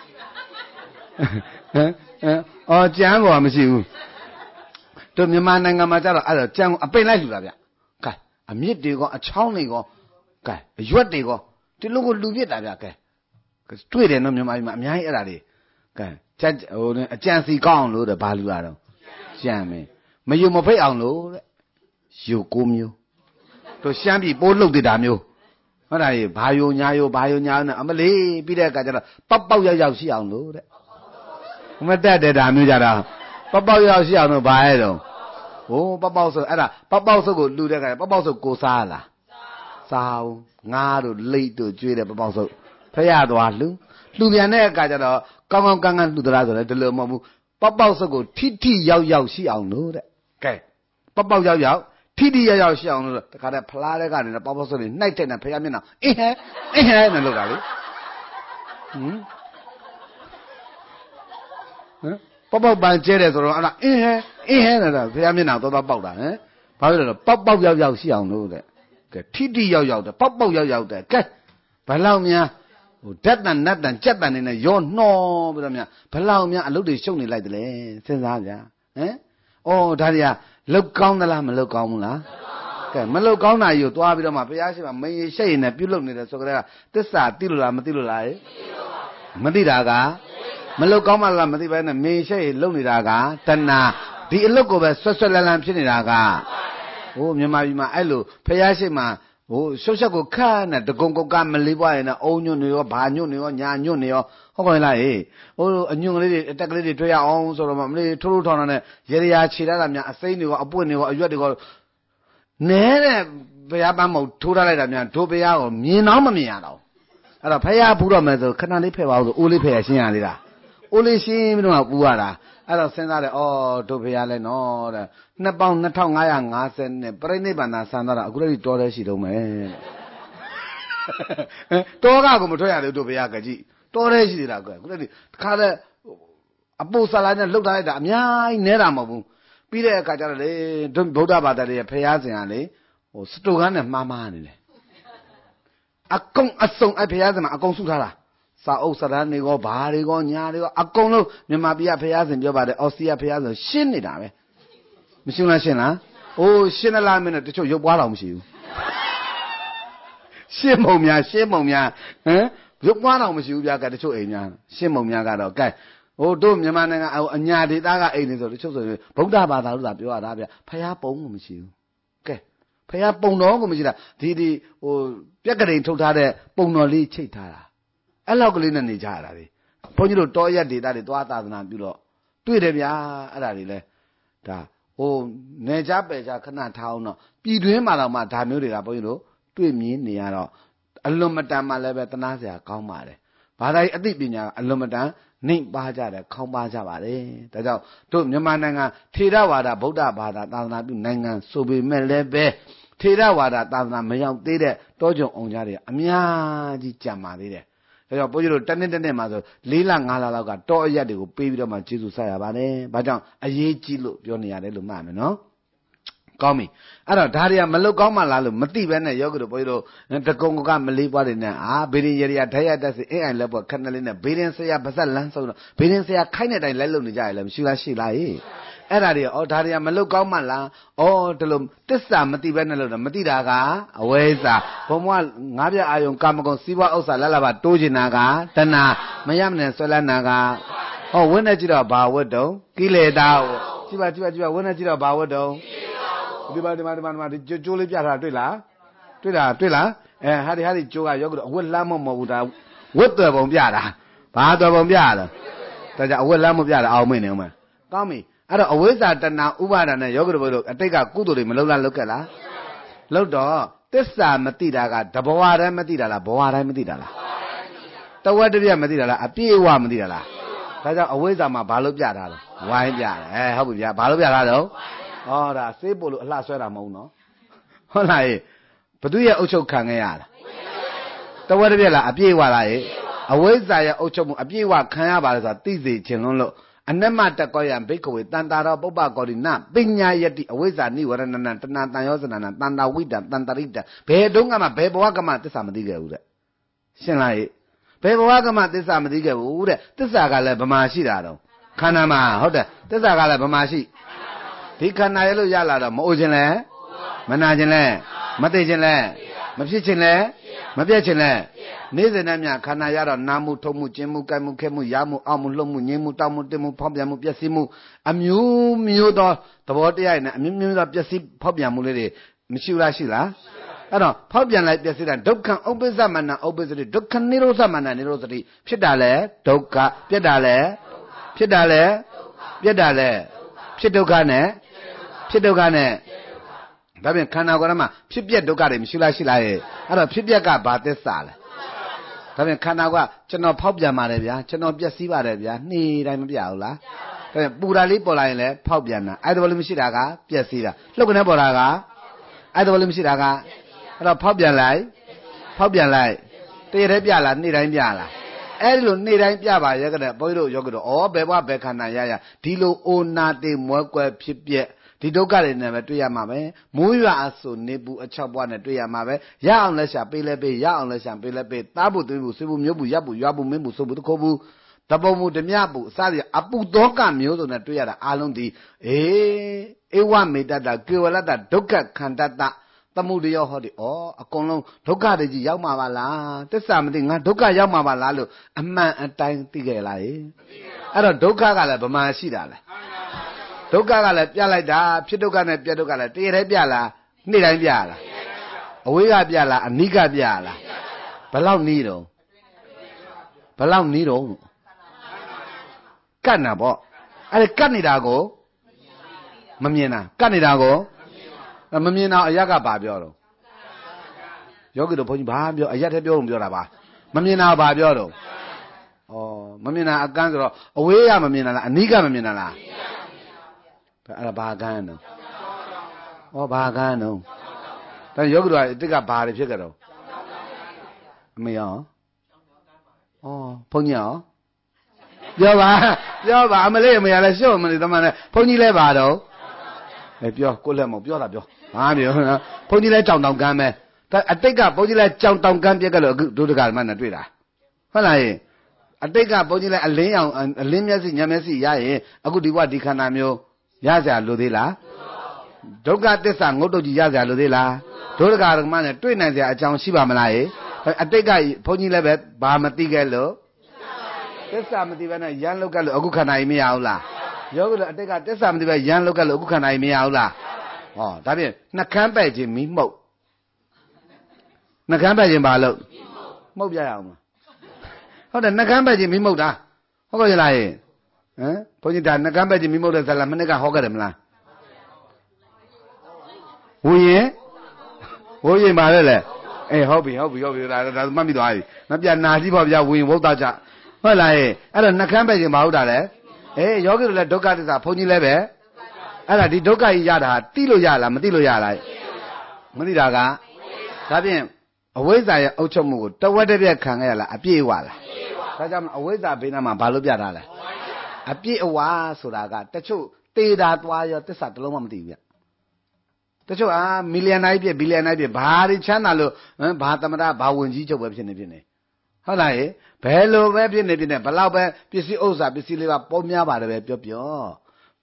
Speaker 2: ဟမ်ဟမ်အော်ကျမ်းကောမရှိဘူးတို့မြန်မာနိုင်ငံမှာကျတော့အဲ့တော့ကျမ်းကိုအပိတ်လိုက်လူတာဗျကဲအမြစ်တွေကောအချောင်းတွေကောကဲအရွက်တွေကောဒီလိုကိုလူပြစ်တာဗျကဲတွေ့တယ်နော်မြန်မာပြည်မှာအများကြီးအဲ့ဒါတွေကဲကျဟိုအကြံစီကောင်းလို့တဲ့ဘာလူတာတော့ရှမ်းမယ်မယုံမဖိတ်အောင်လို့တဲ့ယူကိုမျိုးတို့ရှမ်းပြည်ပိုးလုတ်တဲ့တာမျိုးဟုတ်လားဘာယုံညာယုံဘာယုံညာနဲ့အမလေးပြီးတဲ့အခါကျတော့ပေါက်ပေါက်ရောက်ရောက်ရှိအောင်လို့တဲ့မတက်တဲ့တာမျိုးကြတာပေါက်ပေါက်ရောက်ရှိအောင်လို့ဘာလဲတော့ဟိုပေါက်ပေါက်ဆိုအဲ့ဒါပေါက်ပေါက်ဆုပ်ကိုလူတဲ့အခါပေါက်ပေါက်ဆုပ်ကိုစားလားစားအောင်ငါးတို့လိတ်တို့ကျွေးတဲ့ပေါက်ပေါက်ဆုပ်ဖရသွားလူလူပြန်တဲ့အခါကျတော့ကောင်းကောင်းကန်းကန်းလူသလားဆိုလည်းဒီလိုမဟုတ်ဘူးပေါက်ပေါက်ဆုပ်ကိုထိထိရောက်ရောက်ရှိအောင်လို့တဲ့ကဲပေါက်ပေါက်ရောက်ရောက်ထိထိရောက်ရောက်ရှိအောင်လို့တခါတည်းဖလားတဲ့ကနေပေါက်ပေါက်ဆုပ်တွေနှိုက်တဲ့နဲ့ဖရမျက်နှာအင်းဟဲအင်းဟဲနဲ့လောက်တာလေဟမ်ဟမ်ပေါက်ပေါက်ပန်ကျဲတယ်ဆိုတော့အဲ့ဒါအင်းဟဲအင်းဟဲနဲ့တော့ဖရမျက်နှာတော့တော့ပေါက်တာဟမ်ဘာလို့လဲပေါက်ပေါက်ရောက်ရောက်ရှိအောင်လို့တဲ့ကဲထိထိရောက်ရောက်တယ်ပေါက်ပေါက်ရောက်ရောက်တယ်ကဲဘယ်လောက်များဟိုဓာတ်တန်နတ်တန်ကြက်တန်နေနဲ့ရောနှောပြီးတော့များဘလောက်များအလုပ်တွေရှုပ်နေလိုက်တယ်လေစဉ်းစားကြဟမ်အော်ဒါတွေကလောက်ကောင်းသလားမလောက်ကောင်းဘူးလားကဲမလောက်ကောင်းတာကြီးကိုသွားပြီးတော့မှဘုရားရှိခိုးမင်းရှိတ်ရင်လည်းပြုတ်လုပ်နေတယ်ဆိုကြတဲ့ကသစ္စာသိလို့လားမသိလို့လားမသိတာကမလောက်ကောင်းမှလားမသိပဲနဲ့မင်းရှိတ်ရင်လုပ်နေတာကတဏှာဒီအလုပ်ကိုပဲဆွတ်ဆွတ်လန်းလန်းဖြစ်နေတာကဟိုမြန်မာပြည်မှာအဲ့လိုဘုရားရှိခိုးဟိုရှုပ်ရှက်ကိုခါနဲ့တကုံကုတ်ကမလေးပွားရင်လည်းအုံညွန့်နေရောဘာညွန့်နေရောညာညွန့်နေရောဟုတ်ပါလားဟေးဟိုအညွန့်ကလေးတွေအတက်ကလေးတွေတွေ့ရအောင်ဆိုတော့မလေးထိုးထိုးထောင်းထောင်းနဲ့ရေရာခြေရတာများအစိမ့်တွေရောအပွင့်တွေရောအရွက်တွေရောနဲတဲ့ဘုရားပန်းမုံထိုးထားလိုက်တာများဒို့ဘုရားကိုမြင်တော့မမြင်ရတော့အဲ့တော့ဘုရားဘူးတော့မယ်ဆိုခဏလေးဖဲ့ပါဦးဆိုအိုးလေးဖဲ့ရရှင်းရသေးလားအိုးလေးရှင်းပြီးတော့ပူရတာအဲ့တော့စဉ်းစားတယ်ဩဒို့ဘုရားလဲနော်တဲ့နှစ်ပေါင်းနှစ်ထောင်ငါးရာငါးဆယ်နဲ့ပြိဋိဘန္တာဆန်သွားတာအခုလည်းတော်တယ်ရှိတော့မယ်တောကကိုမထွက်ရသေးတို့ဘုရားကကြည့်တော်တယ်ရှိသေးတာကွအခုလည်းဒီခါတဲ့အပုဆလာနဲ့လှုပ်ထားလိုက်တာအများကြီးနဲတာမဟုတ်ဘူးပြီးတဲ့အခါကျတော့လေဗုဒ္ဓဘာသာတွေဖျားစင်ကလေဟိုစတူကန်းနဲ့မှားမှားနေတယ်အကုန်အစုံအဖျားစင်မှာအကုန်စုထားတာစာအုပ်စာတမ်းတွေကောဘာတွေကောညာတွေကောအကုန်လုံးမြန်မာပြည်ကဖျားစင်ပြောပါတယ်အော်စတြေးလျဖျားစင်ရှင်းနေတာပဲမရှိလားရှင်းလားအိုးရှင်းလားမင်းတို့တချို့ရုပ်ပွားတော်မရှိဘူးရှင်းမုံများရှင်းမုံများဟမ်ရုပ်ပွားတော်မရှိဘူးဗျာကတချို့အိမ်များရှင်းမုံများကတော့ကဲဟိုတို့မြန်မာနိုင်ငံအညာဒေသကအိမ်တွေဆိုတချို့ဆိုရင်ဗုဒ္ဓဘာသာလို့သာပြောရတာဗျဖျားပုံကိုမရှိဘူးကဲဖျားပုံတော်ကိုမရှိတာဒီဒီဟိုပြက်ကလေးထုတ်ထားတဲ့ပုံတော်လေးချိတ်ထားတာအဲ့လောက်ကလေးနဲ့နေကြရတာလေဘုန်းကြီးတို့တောရက်ဒေသတွေသွားသာသနာပြုတော့တွေ့တယ်ဗျာအဲ့ဒါတွေလဲဒါဟိုနေကြပယ်ကြခဏထားအောင်တော့ပြည်တွင်းမှာတော့မှဒါမျိုးတွေကဘုန်းကြီးတို့တွေ့မြင်နေရတော့အလွန်မတန်မှလည်းပဲတနာစရာကောင်းပါတယ်ဘာသာရေးအသိပညာအလွန်မတန်နှိမ့်ပါကြတယ်ခေါင်းပါကြပါတယ်ဒါကြောင့်တို့မြန်မာနိုင်ငံထေရဝါဒဗုဒ္ဓဘာသာသာသနာပြုနိုင်ငံဆိုပေမဲ့လည်းပဲထေရဝါဒသာသနာမရောက်သေးတဲ့တောကြုံအောင်ကြတွေအများကြီးကြံပါသေးတယ်ဒါကြောင့်ဘုန်းကြီးတို့တနေ့တနေ့မှာဆိုလေးလငါးလလောက်ကတောအရက်တွေကိုပေးပြီးတော့မှကျေးဇူးဆက်ရပါတယ်ဘာကြောင့်အရေးကြီးလို့ပြောနေရတယ်လို့မှတ်မယ်နော်ကောင်းပြီအဲ့တော့ဒါတွေကမလုတ်ကောင်းမှလားလို့မသိပဲနဲ့ယောဂီတို့ဘုန်းကြီးတို့တကုံကမလေးပွားတွေနဲ့အာဘေရင်ရရဓာတ်ရတက်စီအင်းအိုင်လက်ပွားခက်နေလေးနဲ့ဘေရင်ဆရာပါဇက်လန်းဆုံးတော့ဘေရင်ဆရာခိုင်းတဲ့အတိုင်းလိုက်လုံနေကြရလဲမရှိလားရှိလားဟေးအဲ့ဒါတွေဩဒါတွေကမလုတ်ကောင်းမှလားဩဒီလိုတစ္ဆာမသိပဲနဲ့လို့တော့မသိတာကအဝိဇ္ဇာဘုံဘဝငါးပြအာယုံကာမဂုဏ်စီးပွားဥစ္စာလက်လာပါတိုးချင်တာကတဏှာမရမနဲ့ဆွဲလန်းတာကဟောဝိနဲ့ကြည့်တော့ဘာဝတ်တုံကိလေသာကြည့်ပါကြည့်ပါကြည့်ပါဝိနဲ့ကြည့်တော့ဘာဝတ်တုံဒီပါဒီမှာဒီမှာဒီမှာဒီကျိုးလေးပြထားတာတွေ့လားတွေ့လားတွေ့လားအဲဟာဒီဟာဒီကျိုးကရောက်တော့အဝတ်လမ်းမမဟုတ်ဘူးဒါဝတ်တယ်ပုံပြတာဘာတယ်ပုံပြတာဒါကြောင့်အဝတ်လမ်းမပြတာအောင်မင်းနေဦးမယ်ကောင်းပြီအဲ့တော့အဝိဇ္ဇာတဏှာဥပါဒာနဲ့ယောဂတို့ဘုလို့အတိတ်ကကုသိုလ်တွေမလုပ်လားလုပ်ခဲ့လားလုပ်တော့သစ္စာမသိတာကတဘဝတည်းမသိတာလားဘဝတိုင်းမသိတာလားတဝက်တစ်ပြက်မသိတာလားအပြည့်အဝမသိတာလားဒါကြောင့်အဝိဇ္ဇာမှာဘာလို့ပြတာလဲဝိုင်းပြတယ်အဲဟုတ်ပြီဗျာဘာလို့ပြတာလဲဩဒါစေးပို့လို့အလှဆွဲတာမဟုတ်နော်ဟုတ်လားဘသူရဲ့အုပ်ချုပ်ခံခဲ့ရတာတဝက်တစ်ပြက်လားအပြည့်အဝလားအဝိဇ္ဇာရဲ့အုပ်ချုပ်မှုအပြည့်အဝခံရပါလေဆိုတာသိစေခြင်းလုံးလို့အနမတကောယံဘိက္ခဝေတန်တာရောပုပ္ပကောတိနပညာယတိအဝိဇ္ဇာနိဝရဏနံတဏတန်ယောဇနနံတန်တာဝိတံတန်တရိတံဘယ်တုန်းကမှဘယ်ဘဝကမှသစ္စာမသိခဲ့ဘူးတဲ့ရှင်းလားဟိဘယ်ဘဝကမှသစ္စာမသိခဲ့ဘူးတဲ့သစ္စာကလည်းဗမာရှိတာတော့ခန္ဓာမှာဟုတ်တယ်သစ္စာကလည်းဗမာရှိဒီခန္ဓာရဲ့လို့ရလာတော့မအိုခြင်းလဲမနာခြင်းလဲမသိခြင်းလဲမဖြစ်ခြင်းလဲမပြတ်ခြင်းလဲနေ့စဉ်နဲ့မြခန္ဓာရတော့နာမှုထုံမှုကျင်းမှုကြိုက်မှုခဲမှုရမှုအောက်မှုလှုပ်မှုငြိမ်းမှုတောက်မှုတင်းမှုဖောက်ပြန်မှုပျက်စီးမှုအမျိုးမျိုးသောသဘောတရားနဲ့အမျိုးမျိုးသောပျက်စီးဖောက်ပြန်မှုလေးတွေမရှိလားရှိလားအဲ့တော့ဖောက်ပြန်လိုက်ပျက်စီးတာဒုက္ခဥပ္ပစ္စမနဥပ္ပစ္စတိဒုက္ခនិရောဓမနនិရောဓတိဖြစ်တာလဲဒုက္ခပြတ်တာလဲဖြစ်တာလဲပြတ်တာလဲဖြစ်ဒုက္ခနဲ့ဖြစ်ဒုက္ခနဲ့ဒါပြန်ခန္ဓာကိုယ်ထဲမှာဖြစ်ပြက်ဒုက္ခတွေမရှိလားရှိလားရဲ့အဲ့တော့ဖြစ်ပြက်ကဘာသစ္စာလဲဒါပြန်ခန္ဓာကကျွန်တော်ဖောက်ပြန်ပါတယ်ဗျာကျွန်တော်ပျက်စီးပါတယ်ဗျာနှီးတိုင်းမပြဘူးလားဒါပြန်ပူတာလေးပေါ်လာရင်လည်းဖောက်ပြန်တာအဲ့ဒါဘာလို့မရှိတာကပျက်စီးတာလှုပ်ကနေပေါ်တာကအဲ့ဒါဘာလို့မရှိတာကအဲ့တော့ဖောက်ပြန်လိုက်ဖောက်ပြန်လိုက်တရတဲ့ပြလားနှီးတိုင်းပြလားအဲ့ဒီလိုနှိမ့်တိုင်းပြပါရဲ့ကတဲ့ဘုန်းကြီးတို့ယောဂတို့ဩဘယ်ဘဝဘယ်ခန္ဓာရရဒီလိုအိုနာတေမွဲကွယ်ဖြစ်ပြက်ဒီဒုက္ခတွေနဲ့ပဲတွေ့ရမှာပဲမိုးရွာအဆူနေပူအချောက်ပွားနဲ့တွေ့ရမှာပဲရအောင်လက်ရှာပေးလဲပေးရအောင်လက်ရှာပေးလဲပေးသားဖို့သွေးဖို့ဆွေးဖို့မျိုးဖို့ရပ်ဖို့ရွာဖို့မင်းဖို့ဆိုဖို့တခိုးဖို့တပုံမှုဓမြဖို့အစသည်အပုသောကမျိုးစုံနဲ့တွေ့ရတာအလုံးဒီအေးဧဝမေတ္တကေဝလတ္တဒုက္ခခန္တတသမှုတရောဟောဒီဩအကုန်လုံးဒုက္ခတွေကြီးရောက်မှာပါလားတစ္ဆာမသိငါဒုက္ခရောက်မှာပါလားလို့အမှန်အတိုင်းသိခဲ့လားအဲ့တော့ဒုက္ခကလည်းဗမာရှိတာလဲဒုက္ခကလည်းပြလိုက်တာဖြစ်ဒုက္ခနဲ့ပြဒုက္ခလည်းတရတဲ့ပြလားနေ့တိုင်းပြလားအဝေးကပြလားအနိကပြလားဘယ်လောက်နီးတော့ဘယ်လောက်နီးတော့ကတ်နာပေါ့အဲ့ဒါကတ်နေတာကိုမမြင်တာကတ်နေတာကိုမမြင်တော့အရက်ကဘာပြောတော့ယောဂီတို့ဘုန်းကြီးဘာပြောအရက်ထဲပြောလို့ပြောတာပါမမြင်တာဘာပြောတော့ဩမမြင်တာအကန်းဆိုတော့အဝေးကမမြင်တာလားအနိကမမြင်တာလားအဲ့ဒါဘာကန်းတော့ဩဘာကန်းတော့ဒါယောဂီတို့ကတစ်ကဘာတွေဖြစ်ကြတော့အမေရောဩဘုန်းကြီးရောပြောပါပြောပါအမလေးအမေရလဲရှုပ်မနေသမန်နဲ့ဘုန်းကြီးလဲပါတော့အဲပြောကိုလက်မောပြောတာပြောဟာပြောနော်ဘုန်းကြီးလဲကြောင်တောင်ကမ်းပဲဒါအတိတ်ကဘုန်းကြီးလဲကြောင်တောင်ကမ်းပြက်ကလို့အခုဒုဒကမနဲ့တွေ့တာဟုတ်လားယင်အတိတ်ကဘုန်းကြီးလဲအလင်းရောင်အလင်းမျက်စိညမျက်စိရရင်အခုဒီဘဝဒီခန္ဓာမျိုးရကြလို့သေးလားဒုက္ခသစ္စာငုတ်တုတ်ကြီးရကြလို့သေးလားဒုဒကမနဲ့တွေ့နိုင်စရာအကြောင်းရှိပါမလားယင်အတိတ်ကဘုန်းကြီးလဲပဲဘာမသိခဲ့လို့သစ္စာမသိဘဲနဲ့ရမ်းလောက်ကလို့အခုခန္ဓာကြီးမရဘူးလားယောဂီတို့အတိတ်ကသစ္စာမသိဘဲရမ်းလောက်ကလို့အခုခန္ဓာကြီးမရဘူးလားဟောဒါဖြင့်နှကမ်းပဲ့ခြင်းမိမှုတ်နှကမ်းပဲ့ခြင်းဘာလို့မှုတ်ပြရအောင်မဟုတ်တယ်နှကမ်းပဲ့ခြင်းမိမှုတ်တာဟုတ်ကဲ့လားဟင်ဟမ်ဘုန်းကြီးဒါနှကမ်းပဲ့ခြင်းမိမှုတ်တဲ့ဇာတ်မနေ့ကဟောခဲ့တယ်မလားဝူရင်ဝူရင်ပါလေလေအေးဟုတ်ပြီဟုတ်ပြီဟုတ်ပြီဒါဒါမှတ်မိသွားပြီမပြနာကြည့်ပါဗျာဝူရင်ဝုတ်တာကြဟုတ်လားဟဲ့အဲ့တော့နှကမ်းပဲ့ခြင်းမဟုတ်တာလေအေးယောဂီတို့လည်းဒုက္ခသစ္စာဘုန်းကြီးလည်းပဲအဲ့ဒါဒီဒုက္ခကြီးရတာသိလို့ရလားမသိလို့ရလားမသိတာကဒါဖြင့်အဝိဇ္ဇာရဲ့အုပ်ချုပ်မှုကိုတဝက်တစ်ပြက်ခံခဲ့ရလားအပြည့်အဝလားဒါကြောင့်အဝိဇ္ဇာဘေးနားမှာဘာလို့ပြတာလဲအပြည့်အဝဆိုတာကတချို့တေတာသွားရောသစ္စာတစ်လုံးမှမသိဘူးဗျတချို့အာမီလီယံတိုင်းပြည့်ဘီလီယံတိုင်းပြည့်ဘာတွေချမ်းသာလို့ဘာသမထဘာဝင်ကြီးချုပ်ပဲဖြစ်နေဖြစ်နေဟုတ်လားဟဲ့ဘယ်လိုပဲဖြစ်နေဖြစ်နေဘလောက်ပဲပစ္စည်းဥစ္စာပစ္စည်းလေးပါပေါများပါတယ်ပဲပြောပြော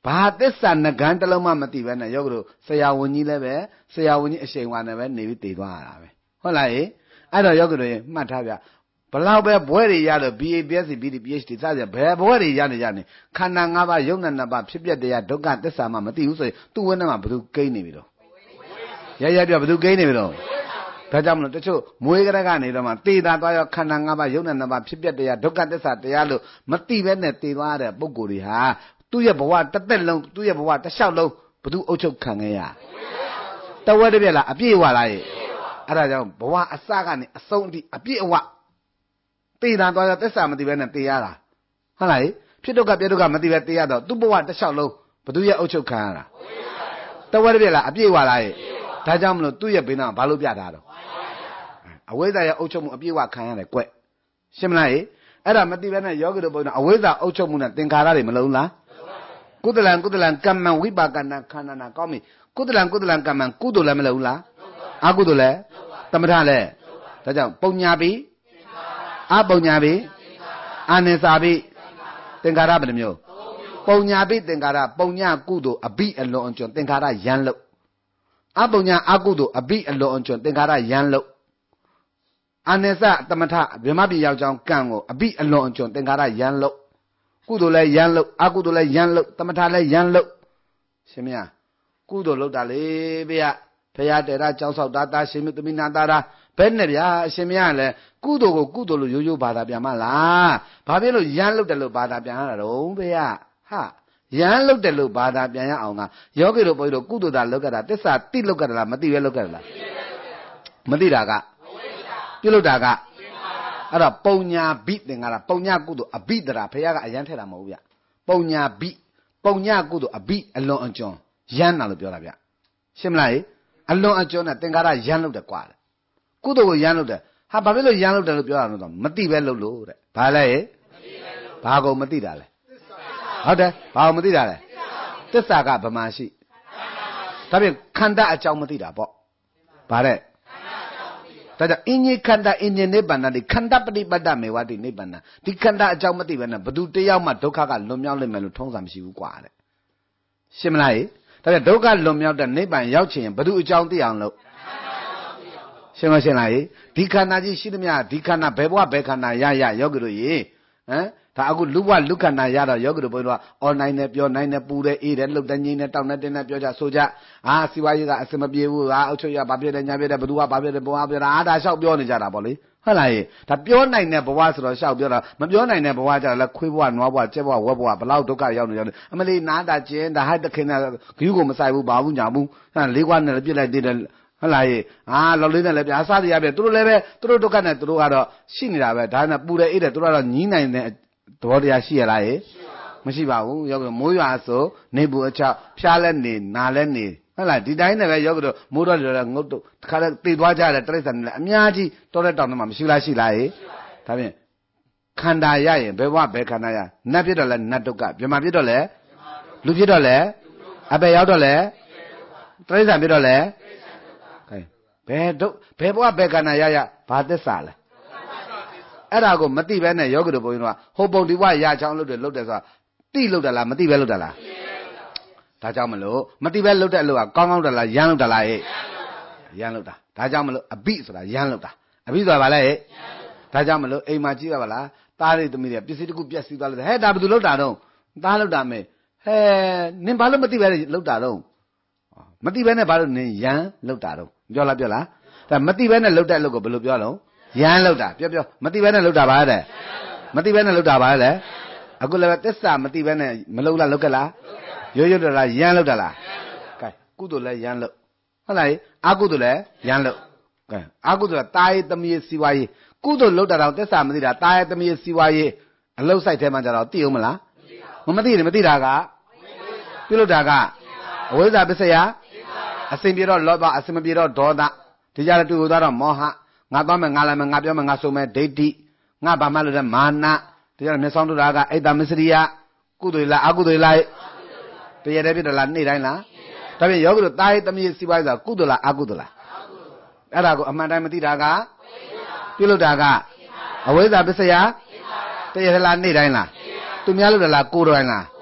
Speaker 2: ဘာသစ္စာနဂန်းတလုံးမှမသိပဲနဲ့ယောဂတို့ဆရာဝန်ကြီးလည်းပဲဆရာဝန်ကြီးအရှိန်ဝါနဲ့ပဲနေပြီးတည်သွားရတာပဲဟုတ်လားဟင်အဲ့တော့ယောဂတို့မှတ်ထားဗျဘလောက်ပဲဘွဲတွေရလို့ B A B S C B D P H D စသဖြင့်ဘယ်ဘွဲတွေရနေကြနေခန္ဓာ၅ပါးယုံနာနှစ်ပါးဖြစ်ပျက်တရားဒုက္ခသစ္စာမှမသိဘူးဆိုရင်သူ့ဝိနည်းမှာဘယ်သူကိန်းနေပြီတော့ရရပြဘယ်သူကိန်းနေပြီတော့ဒါကြောင့်မလို့တချို့မွေးကလေးကနေတော့မှတေတာသွားရောခန္ဓာ၅ပါးယုံနာနှစ်ပါးဖြစ်ပျက်တရားဒုက္ခသစ္စာတရားလို့မသိပဲနဲ့တေသွားတဲ့ပုဂ္ဂိုလ်တွေဟာသူ့ရဲ့ဘဝတစ်သက်လုံးသူ့ရဲ့ဘဝတစ်လျှောက်လုံးဘယ်သူအုပ်ချုပ်ခံခဲ့ရတဝက်တပြက်လားအပြည့်အဝလားရဲ့အဲ့ဒါကြောင့်ဘဝအစကနေအဆုံးအထိအပြည့်အဝတေတာသွားရောသစ္စာမသိပဲနဲ့တေရတာဟုတ်လားဖြစ်ဒုက္ခပြဒုက္ခမသိပဲတေရတော့သူ့ဘဝတစ်လျှောက်လုံးဘယ်သူရဲ့အုပ်ချုပ်ခံရတာတဝက်တပြက်လားအပြည့်အဝလားရဲ့ဒါကြောင့်မလို့သူ့ရဲ့ဘေးနားဘာလို့ပြတာတော့အဝိဇ္ဇာရဲ့အုပ်ချုပ်မှုအပြည့်အဝခံရတယ်ကွရှင်းမလားအဲ့ဒါမသိပဲနဲ့ယောဂီတို့ဘုန်းတော်အဝိဇ္ဇာအုပ်ချုပ်မှုနဲ့သင်္ခါရတွေမလုံးလားကုသလံကုသလံကမ္မံဝိပါကနာခန္ဓာနာကောင်းပြီကုသလံကုသလံကမ္မံကုသိုလ်လည်းမလုံးလားအကုသိုလ်လည်းသမထလည်းဒါကြောင့်ပုံညာပိအပုံညာပိအာနိစာပိသင်္ခါရဘယ်နှမျိုးပုံညာပိသင်္ခါရပုံညာကုသိုလ်အဘိအလွန်အကျွံသင်္ခါရယံလို့အပုံညာအကုသိုလ်အဘိအလွန်အကျွံသင်္ခါရယံလို့အာနိစသမထဗြဟ္မပိရောက်ကြောင်းကံကိုအဘိအလွန်အကျွံသင်္ခါရယံလို့ကုသိုလ်လည်းယံလို့အကုသိုလ်လည်းယံလို့သမထလည်းယံလို့ရှင်မရကုသိုလ်လုပ်တာလေဗျာဖရာတေရကြောင်းဆောက်တာတာရှင်မသမီးနာတာရာဘယ်နဲ့ဗျာအရှင်မရလည်းကုသိုလ်ကိုကုသိုလ်လို့ရိုးရိုးဘာသာပြန်မလားဘာဖြစ်လို့ယံလုပ်တယ်လို့ဘာသာပြန်ရတာတော့ဗျာဟာယံလုပ်တယ်လို့ဘာသာပြန်ရအောင်ကယောဂီတို့ဘုန်းကြီးတို့ကုသိုလ်တာလုပ်ကြတာသစ္စာတိလုပ်ကြတာလားမသိပဲလုပ်ကြတာလားမသိတာကပြုလုပ်တာကအဲ့တော့ပုံညာဘိသင်္ခါရပုံညာကုသိုလ်အဘိတရာဘုရားကအယံထဲတာမဟုတ်ဘူးဗျပုံညာဘိပုံညာကုသိုလ်အဘိအလွန်အကျွံယံတာလို့ပြောတာဗျရှင်းမလားအလွန်အကျွံနဲ့သင်္ခါရယံလုပ်တယ်ကွာကုသိုလ်ကိုယံလုပ်တယ်ဟာဘာဖြစ်လို့ယံလုပ်တယ်လို့ပြောတာလဲမသိပဲလုပ်လို့တဲ့ဘာလဲဘာကိုမသိတာလဲဟုတ်တယ်ဘာကိုမသိတာလဲသစ္စာကဗမာရှိဒါဖြင့်ခန္ဓာအကြောင်းမသိတာပေါ့ဗါတဲ့ဒါကြောင့်အင်းကြီးခန္ဓာအင်းကြီးနိဗ္ဗာန်တိခန္ဓာပฏิပတ်တမေဝတိနိဗ္ဗာန်ဒီခန္ဓာအကြောင်းမသိပဲနဲ့ဘသူတယောက်မှဒုက္ခကလွန်မြောက်လိမ့်မယ်လို့ထုံးစံမရှိဘူးကွာတဲ့ရှင်းမလားဒါကြောင့်ဒုက္ခလွန်မြောက်တဲ့နိဗ္ဗာန်ရောက်ချင်ဘသူအကြောင်းသိအောင်လို့ရှင်းမရှင်းလားဒီခန္ဓာကြီးရှိသမျှဒီခန္ဓာဘယ်ဘဝဘယ်ခန္ဓာရရယောဂီတို့ရေဟမ်ဒါအခုလူဘဝလူခန္ဓာရတော့ယောဂီတို့ဘုန်းတော်အော်နိုင်တယ်ပြောနိုင်တယ်ပူတယ်အေးတယ်လှုပ်တယ်ငြိမ်တယ်တောက်တယ်တင်းတယ်ပြောကြဆိုကြအာစီဝါရေးကအစမပြေဘူးဟာအုတ်ချုပ်ရဘာဖြစ်တယ်ညာဖြစ်တယ်ဘသူကဘာဖြစ်တယ်ဘဝဖြစ်တာအားဒါလျှောက်ပြောနေကြတာပေါ့လေဟုတ်လားဒါပြောနိုင်တဲ့ဘဝဆိုတော့လျှောက်ပြောတာမပြောနိုင်တဲ့ဘဝကြတော့လဲခွေးဘဝနွားဘဝကျက်ဘဝဝက်ဘဝဘလောက်ဒုက္ခရောက်နေကြတယ်အမလီနာတာကျင်းဒါဟိုက်တခင်ကဂယူးကိုမဆိုင်ဘူးဘာဘူးညာဘူးဟာလေးခွားနဲ့ပြစ်လိုက်သေးတယ်ဟုတ်လားအာလော်လေးနဲ့လည်းပြားစားရပြသူတို့လည်းပဲသူတို့ဒုက္ခနဲ့သူတို့ကတော့ရှိနေတာပဲဒါနဲ့ပူတယ်အေးတယ်သူတို့ကတော့ညီးနိုင်တဲ့သဘောတရားရှိရလားမရှိပါဘူးယောဂီမိုးရွာဆိုနေပူအချောက်ဖျားလဲနေနာလဲနေဟုတ်လားဒီတိုင်းနဲ့ပဲယောဂီတို့မိုးတော့လည်းငုတ်တို့တခါတည်းတည်သွားကြတယ်တိရစ္ဆာန်တွေလည်းအများကြီးတောတဲ့တောင်တွေမှာမရှိလားရှိလားဒါဖြင့်ခန္ဓာရရင်ဘယ်ဘဝဘယ်ခန္ဓာရနတ်ဖြစ်တော့လဲနတ်ဒုက္ခဗြဟ္မာဖြစ်တော့လဲလူဖြစ်တော့လဲအပေရောက်တော့လဲတိရစ္ဆာန်ဖြစ်တော့လဲခိုင်းဘယ်ဒုဘယ်ဘဝဘယ်ခန္ဓာရရဘာသစ္စာလဲအဲ့ဒါကိုမသိပဲနဲ့ယောဂီတို့ဘုန်းကြီးတို့ကဟိုပုံဒီဝရချောင်းလုပ်တယ်လုပ်တယ်ဆိုတာတိလုပ်တယ်လားမသိပဲလုပ်တယ်လားဒါကြောင့်မလို့မသိပဲလုပ်တဲ့အလုပ်ကကောင်းကောင်းတယ်လားရမ်းလုပ်တယ်လားဟဲ့ရမ်းလုပ်တာဒါကြောင့်မလို့အဘိဆိုတာရမ်းလုပ်တာအဘိဆိုတာဘာလဲဟဲ့ဒါကြောင့်မလို့အိမ်မှာကြည့်ရပါလားသားလေးသမီးတွေပစ္စည်းတစ်ခုပြက်စီးသွားလို့ဟဲ့ဒါဘယ်သူလုပ်တာတော့သားလုပ်တာမေဟဲ့နင်ဘာလို့မသိပဲလုပ်တာတော့မသိပဲနဲ့ဘာလို့နင်ရမ်းလုပ်တာတော့ပြောလားပြောလားဒါမသိပဲနဲ့လုပ်တဲ့အလုပ်ကိုဘယ်လိုပြောလုံးရမ်းလောက်တာပြောပြောမသိဘဲနဲ့လောက်တာပါတဲ့မသိဘဲနဲ့လောက်တာပါတဲ့အခုလည်းသစ္စာမသိဘဲနဲ့မလောက်လားလောက်ကလားရိုးရိုးတော့လားရမ်းလောက်တာလားကဲကုသိုလ်လည်းရမ်းလောက်ဟုတ်လားအကုသိုလ်လည်းရမ်းလောက်ကဲအကုသိုလ်ကတာရေးသမီးစီဝါရေးကုသိုလ်လောက်တာတော့သစ္စာမသိတာတာရေးသမီးစီဝါရေးအလုတ်ဆိုင်ထဲမှာကြတော့သိအောင်မလားမမသိတယ်မသိတာကပြုလုပ်တာကအဝိဇ္ဇာပစ္စယအစဉ်ပြေတော့လောဘအစဉ်မပြေတော့ဒေါသဒီကြတဲ့တူသွားတော့မောဟငါသွားမယ်ငါလာမယ်ငါပြောမယ်ငါဆိုမယ်ဒိဋ္ဌိငါဘာမှလို့တဲ့မာနတရားမျက်စောင်းတို့ကအိတ်တမစ္စရိယကုသိုလ်လားအကုသိုလ်လားတရားတဲ့ဖြစ်တယ်လားနေ့တိုင်းလားဒါပြင်ယောဂီတို့တာရေးသမီးစီပွားရေးဆိုတာကုသိုလ်လားအကုသိုလ်လားအဲ့ဒါကိုအမှန်တိုင်းမသိတာကပြုလုပ်တာကအဝိဇ္ဇာပစ္စယတရားလားနေ့တိုင်းလားသူများလို့လားကိုယ်တော်လား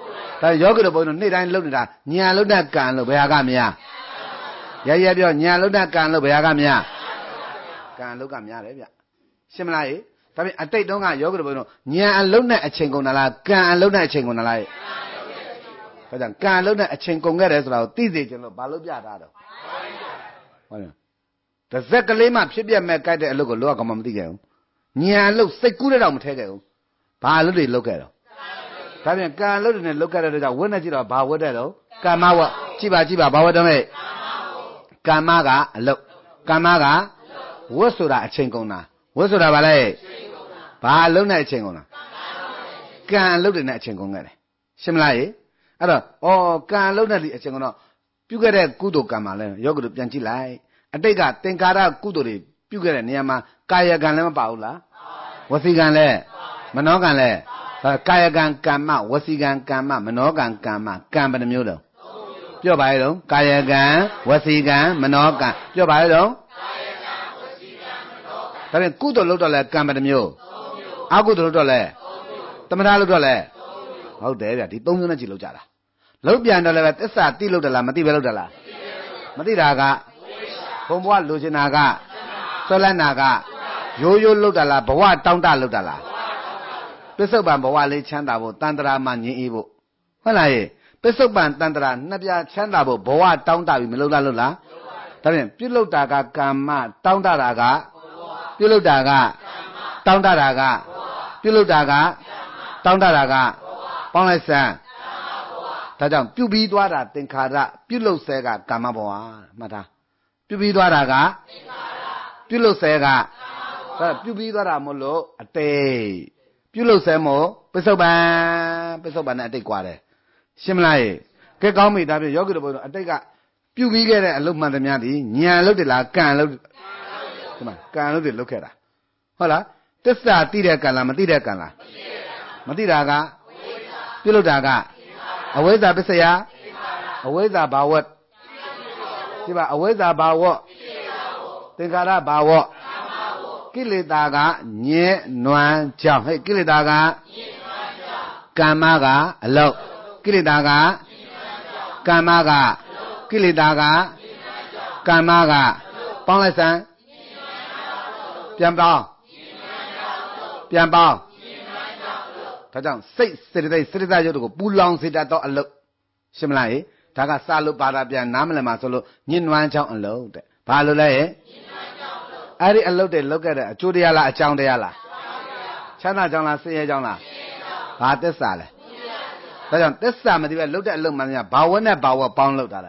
Speaker 2: ဒါယောဂီတို့ဘုန်းကြီးတို့နေ့တိုင်းလုပ်နေတာညာလုံးနဲ့ကံလို့ဘယ်ဟာကများရရပြောညာလုံးနဲ့ကံလို့ဘယ်ဟာကများကံလုံးကများတယ်ဗျရှင်းမလားဒါပြင်အတိတ်တုန်းကယောဂီတို့ဘုန်းကြီးတို့ညာအလုံးနဲ့အချိန်ကုန်တာလားကံအလုံးနဲ့အချိန်ကုန်တာလားဒါကြောင့်ကံအလုံးနဲ့အချိန်ကုန်ခဲ့တယ်ဆိုတာကိုသိစေချင်လို့ဘာလို့ပြထားတော့ဟုတ်တယ်တစ်စက်ကလေးမှဖြစ်ပြမဲ့ကြိုက်တဲ့အလုပ်ကိုလောကကမှမသိခဲ့ဘူးညာအလုပ်စိတ်ကူးတဲ့တော့မထဲခဲ့ဘူးဘာအလုပ်တွေလုပ်ခဲ့တော့ဒါပြန်ကံအလုပ်တွေနဲ့လုပ်ခဲ့တဲ့အတွက်ကြောင့်ဝတ်နေကြည့်တော့ဘာဝတ်တဲ့တော့ကမ္မဝတ်ကြည့်ပါကြည့်ပါဘာဝတ်တော့မဲ့ကမ္မကအလုပ်ကမ္မကဝတ်ဆိုတာအချိန်ကုန်တာဝတ်ဆိုတာဘာလဲဘာအလုပ်နဲ့အချိန်ကုန်တာကံအလုပ်တွေနဲ့အချိန်ကုန်ခဲ့တယ်ရှင်းမလားအဲ့တော့ဩကံအလုပ်နဲ့ဒီအချိန်ကုန်တော့ပြုခဲ့တဲ့ကုသိုလ်ကံမှာလဲယောဂီတို့ပြန်ကြည့်လိုက်အတိတ်ကသင်္ကာရကုသိုလ်တွေပြုခဲ့တဲ့နေရာမှာကာယကံလည်းမပါဘူးလားဝစီကံလည်းမနောကံလည်းကာယကံကမ္မဝစီကံကမ္မမနောကံကမ္မကံဘယ်နှမျိုးတော့ပြောပါရတော့ကာယကံဝစီကံမနောကံပြောပါရတော့ကာယကံဝစီကံမနောကံဒါပြန်ကုသိုလ်လုပ်တော့လဲကံဘယ်နှမျိုးအကုသိုလ်လုပ်တော့လဲသမထလုပ်တော့လဲဟုတ်တယ်ဗျဒီသုံးမျိုးနဲ့ကြည့်လုပ်ကြတာလုပ်ပြန်တော့လည်းပဲသစ္စာတိလုပ်တယ်လားမတိပဲလုပ်တယ်လားမတိတာကဘုံဘဝလိုချင်တာကဆွဲလန်းတာကရိုးရိုးလုပ်တာလားဘဝတောင်းတလုပ်တာလားပစ္စုပန်ဘဝလေးချမ်းသာဖို့တန်တရာမှငြင်းအေးဖို့ဟုတ်လားရဲ့ပစ္စုပန်တန်တရာနှစ်ပြားချမ်းသာဖို့ဘဝတောင်းတပြီးမလုပ်လားလုပ်လားဒါဖြင့်ပြုလုပ်တာကကမ္မတောင်းတတာကပြုလုပ်တာကတောင်းတတာကပြုလုပ်တာကတောင်းတတာကပေါင်းလိုက်စမ်းဒါကြောင့်ပြုပြီးသွားတာသင်္ခါရပြုလုပ်ဆဲကကာမဘဝမှတ်ထားပြုပြီးသွားတာကသင်္ခါရပြုလုပ်ဆဲကဒါပြုပြီးသွားတာမလို့အတိတ်ပြုလုပ်ဆဲမို့ပစ္စုပန်ပစ္စုပန်နဲ့အတိတ်ကွာတယ်ရှင်းမလားကဲကောင်းပြီဒါဖြင့်ယောဂီတို့ဘုရားအတိတ်ကပြုပြီးခဲ့တဲ့အလုပ်မှန်သမျှဒီညာလုပ်တယ်လားကံလုပ်ဒီမှာကံလုပ်တယ်လုပ်ခဲ့တာဟုတ်လားသစ္စာသိတဲ့ကံလားမသိတဲ့ကံလားမသိတာကပြုလုပ်တာကအဝိဇ္ဇာပစ္စယအဝိဇ္ဇာဘာဝတ်ဒီပါအဝိဇ္ဇာဘာဝတ်သင်္ခါရဘာဝတ်ကိလေသာကညှဉ်းနွမ်းကြောင့်ဟဲ့ကိလေသာကကမ္မကအလုပ်ကိလေသာကကမ္မကကိလေသာကကမ္မကပေါင်းလိုက်စမ်းပြန်ပေါင်းပြန်ပေါင်းဒါကြောင့်စိတ်စေတသိက်စေတသိက်ရုပ်တို့ကိုပူလောင်စေတတ်သောအလုပ်ရှင်းမလားဟေ့ဒါကစာလို့ပါတာပြန်နားမလည်မှာဆိုလို့ညှဉ်းနွမ်းချောင်းအလုပ်တဲ့ဘာလို့လဲဟဲ့အဲ့ဒီအလုပ်တွေလုပ်ခဲ့တဲ့အကျိုးတရားလားအကြောင်းတရားလားချမ်းသာကြောင်းလားဆင်းရဲကြောင်းလားဘာသစ္စာလဲဒါကြောင့်သစ္စာမသိပဲလုပ်တဲ့အလုပ်မှန်များဘာဝနဲ့ဘာဝပေါင်းလုပ်တာလဲ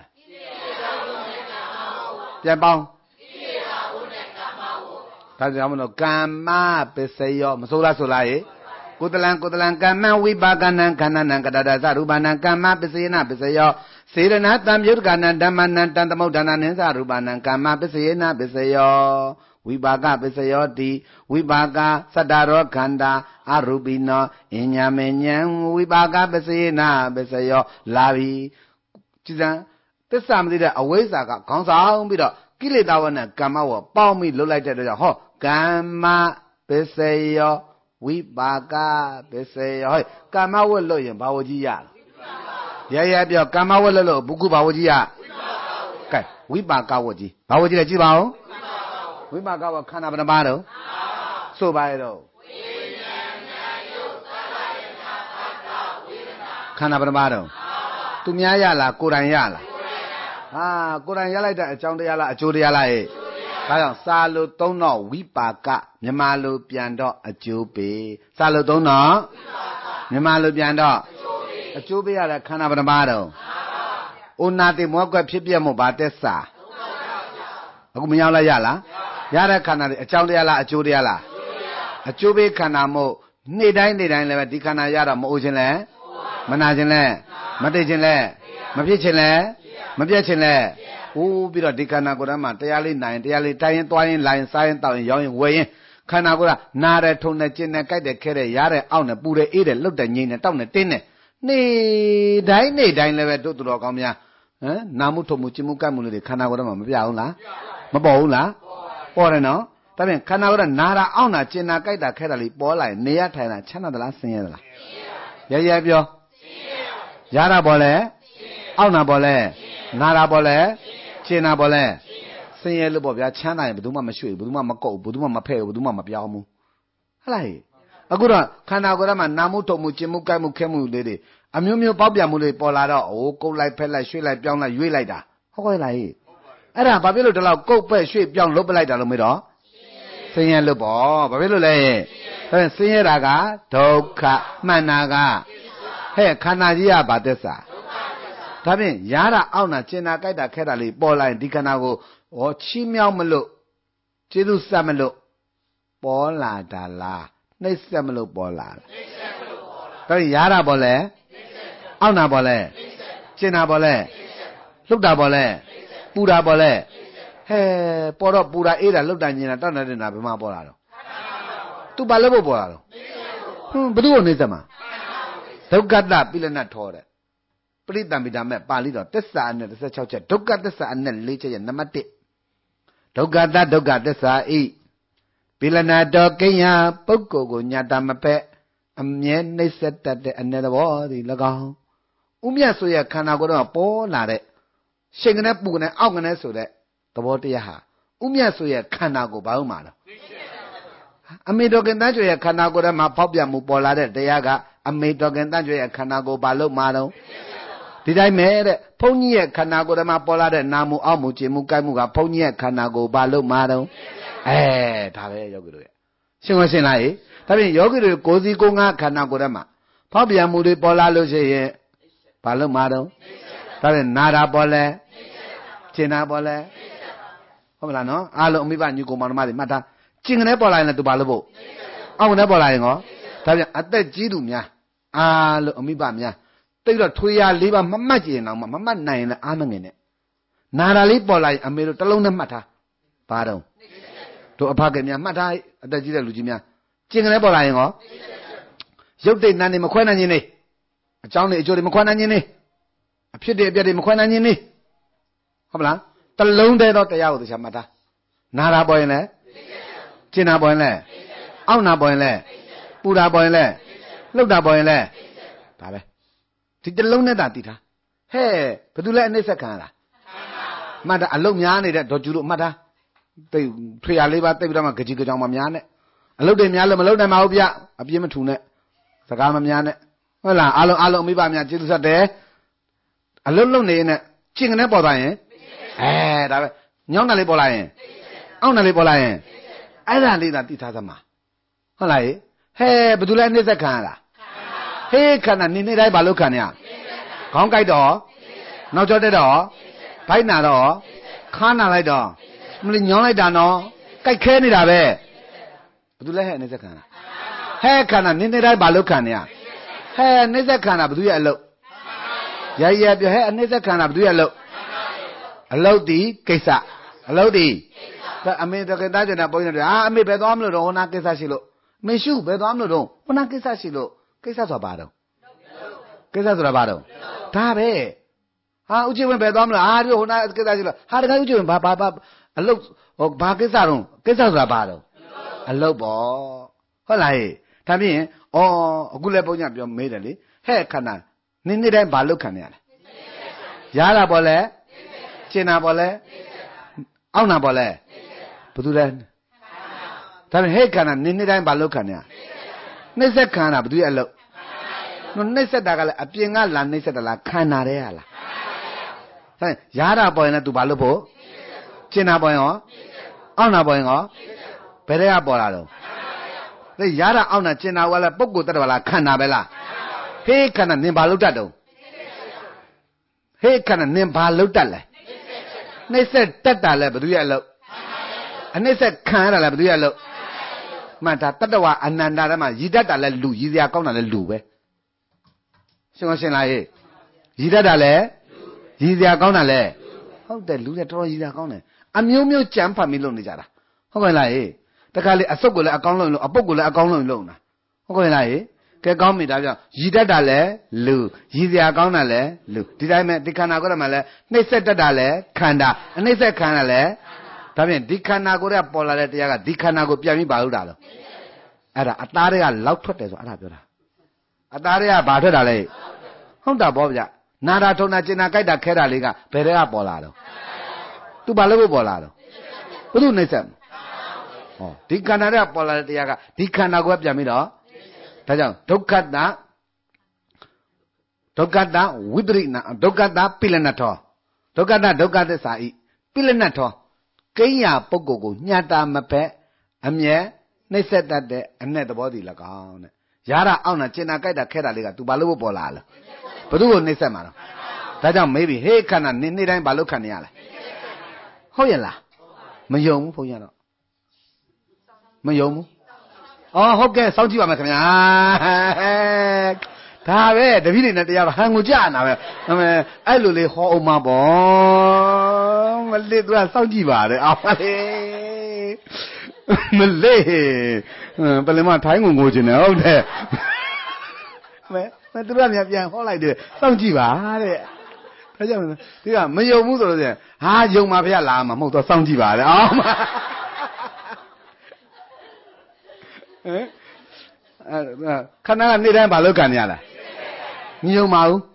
Speaker 2: ပြန်ပေါင်းဒါကြောင့်မလို့ကမ္မပစ္စယောမဆိုလားဆိုလားဟေ့ကုသလံကုသလံကမ္မဝိပါကနံခန္ဓာနံကတတသရူပနံကမ္မပစ္စယေနပစ္စယောစေရဏတံမြုဒ္ဒကနံဓမ္မနံတံသမုဒ္ဒနာနိသရူပနံကမ္မပစ္စယေနပစ္စယောဝိပါကပစ္စယောတိဝိပါကသတ္တရောခန္ဓာအရူပိနောအညမေညံဝိပါကပစ္စယေနပစ္စယောလာပြီကြည်စံသစ္စာမသိတဲ့အဝိဇ္ဇာကခေါင်းဆောင်ပြီးတော့ကိလေသာဝနဲ့ကမ္မဝပေါင်းပြီးလွတ်လိုက်တဲ့အတွက်ကြောင့်ဟောကမ္မပစ္စယောဝိပါကပစ္စယောဟဲ့ကာမဝတ်လို့ရင်ဘာဝကြီးရရရပြောကာမဝတ်လို့လို့ဘုခုဘာဝကြီးရကဲဝိပါကဝတ်ကြီးဘာဝကြီးလဲကြည့်ပါဦးဝိပါကဝတ်ခန္ဓာဘယ်နှပါတော့ဆိုပါရတော့ခန္ဓာဘယ်နှပါတော့သူများရလားကိုယ်တိုင်ရလားဟာကိုယ်တိုင်ရလိုက်တဲ့အကြောင်းတရားလားအကျိုးတရားလားဟဲ့ဒါကြောင့်စာလို့သုံးတော့ဝိပါကမြန်မာလိုပြန်တော့အကျိုးပေးစာလို့သုံးတော့မြန်မာလိုပြန်တော့အကျိုးပေးရတဲ့ခန္ဓာပရမတော့ဩနာတိမောကွက်ဖြစ်ပြမှုဘာသက်စာအခုမရောက်လိုက်ရလားရတဲ့ခန္ဓာတွေအကြောင်းတရားလားအကျိုးတရားလားအကျိုးပေးခန္ဓာမို့နေ့တိုင်းနေ့တိုင်းလည်းပဲဒီခန္ဓာရတော့မအိုခြင်းလဲမနာခြင်းလဲမသိခြင်းလဲမဖြစ်ခြင်းလဲမပြတ်ခြင်းလဲဟိုးပြီးတော့ဒီခန္ဓာကိုယ်ထဲမှာတရားလေးနိုင်တရားလေးတိုင်းရင်သွားရင်လာရင်စားရင်တောက်ရင်ရောင်းရင်ဝယ်ရင်ခန္ဓာကိုယ်ကနားတယ်ထုံတယ်ကျင်တယ်ကြိုက်တယ်ခဲတယ်ရားတယ်အောင့်တယ်ပူတယ်အေးတယ်လှုပ်တယ်ငြိမ်တယ်တောက်တယ်တင်းတယ်နေ့တိုင်းနေ့တိုင်းလည်းပဲတို့တော်ကောင်းများဟမ်နာမှုထုံမှုကျင်မှုကြိုက်မှုတွေခန္ဓာကိုယ်ထဲမှာမပြဘူးလားမပေါ်ဘူးလားပေါ်တယ်နော်ဒါဖြင့်ခန္ဓာကိုယ်ကနာတာအောင့်တာကျင်တာကြိုက်တာခဲတာလေးပေါ်လာရင်နေရထိုင်တာချမ်းသာသလားဆင်းရဲသလားရရပြောရ Yara bole, Auna bole, Nara bole, China bole. Say a little bit, China, Buduma Mashu, Buduma Mako, Buduma Mape, Buduma Mapiamu. Halai. Agura, Kanagorama, Namuto Muchimuka Mukemu lady. A Mumu Babia Mule Polada, oh, go like Pella, she like Piana, you like that. How I like. Ada Babilo de la go pay shape young lobe like Dalomiro. Say a little boy, Babilo lay. Say a raga, Toka, Managa. Hey, Kanadia Badesa. Tabi, Yara Auna, China Gaida Kerali, Bola and Dicanago, or Chimiao Malo, Chidu Samalo, Bola Dala, Nesamalo Bola. Tabi, Yara Bole, Auna Bole, China Bole, Lukda Bole. Pura bole, hey, poro pura ira look down in a ton of the Nabima Bolado. To Balabo Bolado. But you need them. Don't got that, Billana Tore. Put them with them at Palido, Tessa and the Sacha, don't got the sun and later and Namati. Don't got that, don't got the sa e. Billana dog Kenya, Poco, Nyatamape, and yen they said that the another body lago. Umia so ya canago, poor lad. Shaking up Buna, Algana so that the water yaha. Umia so ya canago baumano. A made dog and Nigeria canago, my popia mupola, the yaga, a made dog and Nigeria canago balo mano. Did I made pony a canago, my pola, Namu Amuchi Mukamuga, pony a canago balo mano? Eh, Tave Yogu. She was in I. Tavin Yogu cozy gonga canagorama. Popia Mudi pola loje balo mano. Tavin Nara bole. China bole. Hola no, alo mi van you go mama mata. Chingane bola na tu balabo. Awu na bola ngo. Tabi atte ji du mya. Alo mi ba mya. Tit lo thwe ya li ba mamat ji naw ma mamat nayin la a ma ngin ne. Nara liပေါ်လာရင်အမေတို့တစ်လုံးနဲ့မှတ်ထားဘာတော့တို့အဖကများမှတ်ထားအသက်ကြီးတဲ့လူကြီးများကျင်ကလေးပေါ်လာရင်ရောရုပ်တိတ်နာနေမခွဲနိုင်ခြင်းနေအကြောင်းတွေအကျိုးတွေမခွဲနိုင်ခြင်းနေအဖြစ်တွေအပျက်တွေမခွဲနိုင်ခြင်းနေဟုတ်မလားတစ်လုံးတည်းတော့တရားကိုသိချာမှတ်ထားနာတာပေါ်ရင်လည်းကျင်တာပေါ်ရင်လည်းအောင့်တာပေါ်ရင်လည်းပူတာပေါ်ရင်လည်းလှုပ်တာပေါ်ရင်လည်းဒါပဲဒီတစ်လုံးနဲ့တာသိထားဟဲ့ဘယ်သူလဲအနှိမ့်ဆက်ခံရတာမှတ်တာအလုံးများနေတဲ့ဒေါ်ကျူတို့မှတ်တာတိတ်ထွေရလေးပါတိတ်ပြီးတော့မှကြကြီးကြောင်မများနဲ့အလုံးတွေများလို့မလုံးနိုင်ပါဘူးဗျအပြင်းမထူနဲ့စကားမများနဲ့ဟုတ်လားအားလုံးအားလုံးအမိဘများကျေးဇူးဆက်တယ်အလုံးလုံးနေနဲ့ကျင်ကနေပေါ်သွားရင်အဲဒါပဲညောင်းတယ်လေးပေါ်လာရင်အောင့်တယ်လေးပေါ်လာရင်အဲ့ဒါလေးသာသိထားသမှာဟုတ်လားဟဲ့ဘယ်သူလဲအနှိမ့်ဆက်ခံရတာဟေးခန္ဓာနေနေတိုင်းဘာလို့ခံရခေါင်းကြိုက်တော့နောက်ကျော်တက်တော့ဘိုက်နာတော့ခါနာလိုက်တော့မလို့ညောင်းလိုက်တာနော်ကြိုက်ခဲနေတာပဲဘယ်သူလဲဟဲ့အနှိမ့်ဆက်ခံရဟဲ့ခန္ဓာနေနေတိုင်းဘာလို့ခံရဟဲ့အနှိမ့်ဆက်ခံတာဘယ်သူရဲ့အလုပ်ရရပြဟဲ့အနှိမ့်ဆက်ခံတာဘယ်သူရဲ့အလုပ်အလုပ်ဒီကိစ္စအလုပ်ဒီအမေတကယ်သားကျင်တာပုံနေတယ်အာအမေဘယ်သွားမလို့တော့ဟိုနာကိစ္စရှိလို့မေရှုဘယ်သွားမလို့တော့ဟိုနာကိစ္စရှိလို့ကိစ္စဆိုတာဘာတော့ကိစ္စဆိုတာဘာတော့ဒါပဲဟာဥကျဝင်ဘယ်သွားမလားအာဒီဟိုနာကိစ္စရှိလို့ဟာတခါဥကျဝင်ဘာဘာဘာအလုပ်ဟိုဘာကိစ္စတော့ကိစ္စဆိုတာဘာတော့အလုပ်ပေါ့ဟုတ်လားဟဲ့ဒါဖြင့်ဩအခုလည်းပုံညပြောမေးတယ်လေဟဲ့ခန္ဓာနေ့နေ့တိုင်းဘာလုပ်ခံရလဲရတာပေါ့လေကျင်တာပေါ့လေအောင့်တာပေါ့လေဘယ်သူလဲဒါဖြင့်ဟဲ့ခန္ဓာနေ့နေ့တိုင်းဘာလုပ်ခံရနှိမ့်ဆက်ခံတာဘယ်သူရဲ့အလုပ်နော်နှိမ့်ဆက်တာကလည်းအပြင်ကလာနှိမ့်ဆက်တာလားခံတာတဲ့ဟာလားဟဲ့ရတာပေါ်ရင်လည်း तू ဘာလုပ်ဖို့ကျင်တာပေါ်ရင်ရောအောင့်တာပေါ်ရင်ရောဘယ်တဲ့ကပေါ်လာတော့ဒီရတာအောင့်တာကျင်တာကလည်းပုဂ္ဂိုလ်တ attva လားခံတာပဲလားဟေးခန္ဓာနင်ဘာလုပ်တတ်တော့ဟေးခန္ဓာနင်ဘာလုပ်တတ်လဲနှိမ့်ဆက်တက်တာလဲဘယ်သူရဲ့အလုပ်အနှိမ့်ဆက်ခံရတာလဲဘယ်သူရဲ့အလုပ်မှန်တာတတ္တဝအနန္တထဲမှာရည်တတ်တာလဲလူရည်စရာကောင်းတာလဲလူပဲရှင်းမရှင်းလားဟေ့ရည်တတ်တာလဲရည်စရာကောင်းတာလဲဟုတ်တယ်လူတွေတော်တော်ရည်စရာကောင်းတယ်အမျိုးမျိုးကြမ်းဖတ်ပြီးလုပ်နေကြတာဟုတ်ကဲ့လားဟေ့တခါလေအစုပ်ကိုလည်းအကောင်းလုံးလို့အပုပ်ကိုလည်းအကောင်းလုံးလုံးတာဟုတ်ကဲ့လားဟေ့ကဲကောင်းပြီဒါကြောင့်ရည်တတ်တာလဲလူရည်စရာကောင်းတာလဲလူဒီတိုင်းမဲ့ဒီခန္ဓာကိုယ်ထဲမှာလဲနှိမ့်ဆက်တတ်တာလဲခန္ဓာအနှိမ့်ဆက်ခန္ဓာလဲဒါဖြင့်ဒီခန္ဓာကိုယ်ကပေါ်လာတဲ့တရားကဒီခန္ဓာကိုပြန်ပြီးပါလို့တာလို့အဲ့ဒါအသားတွေကလောက်ထွက်တယ်ဆိုအဲ့ဒါပြောတာအသားတွေကဘာထွက်တာလဲဟုတ်တာပေါ့ဗျနာတာထုံတာကျင်တာကြိုက်တာခဲတာလေးကဘယ်တွေကပေါ်လာတော့သူဘာလို့ပေါ်လာတော့ဘုသူနှိမ့်ဆက်ဟောဒီခန္ဓာတွေကပေါ်လာတဲ့တရားကဒီခန္ဓာကိုပြန်ပြီးတော့ဒါကြောင့်ဒုက္ခတဒုက္ခတဝိပရိနာဒုက္ခတပိလနထောဒုက္ခတဒုက္ခသစ္စာဤပိလနထောကိညာပုဂ္ဂိုလ်ကိုညှတာမဖက်အမြဲနှိမ့်ဆက်တတ်တဲ့အနဲ့သဘောတည်၎င်းတဲ့ရတာအောင့်တာကျင်တာကြိုက်တာခဲတာလေးက तू ဘာလို့ပေါ်လာလဲဘယ်သူကိုနှိမ့်ဆက်မှာတော့ဒါကြောင့်မေးပြီဟေးခန္ဓာနေ့နေ့တိုင်းဘာလို့ခံနေရလဲဟုတ်ရဲ့လားမယုံဘူးဘုန်းကြီးတော့မယုံဘူးအော်ဟုတ်ကဲ့စောင့်ကြည့်ပါမယ်ခင်ဗျာဒါပဲတပည့်တွေနဲ့တရားဟန်ကိုကြာနာပဲအဲ့လိုလေးဟောအောင်မှာပေါ့မလေးသူကစောင့်ကြည့်ပါတယ်အောင်ပါလေမလေးပလင်မထိုင်းကိုငိုချင်တယ်ဟုတ်တယ်မဲမဲသူကပြန်ပြန်ဟောလိုက်တယ်စောင့်ကြည့်ပါတဲ့ဒါကြောင့်ဒီကမယုံဘူးဆိုလို့ဟာယုံမှာဖះလာမှာမဟုတ်တော့စောင့်ကြည့်ပါလေအောင်ပါဟမ်အဲခဏကနေ့တိုင်းဘာလို့ခံရလဲမယုံပါဘူး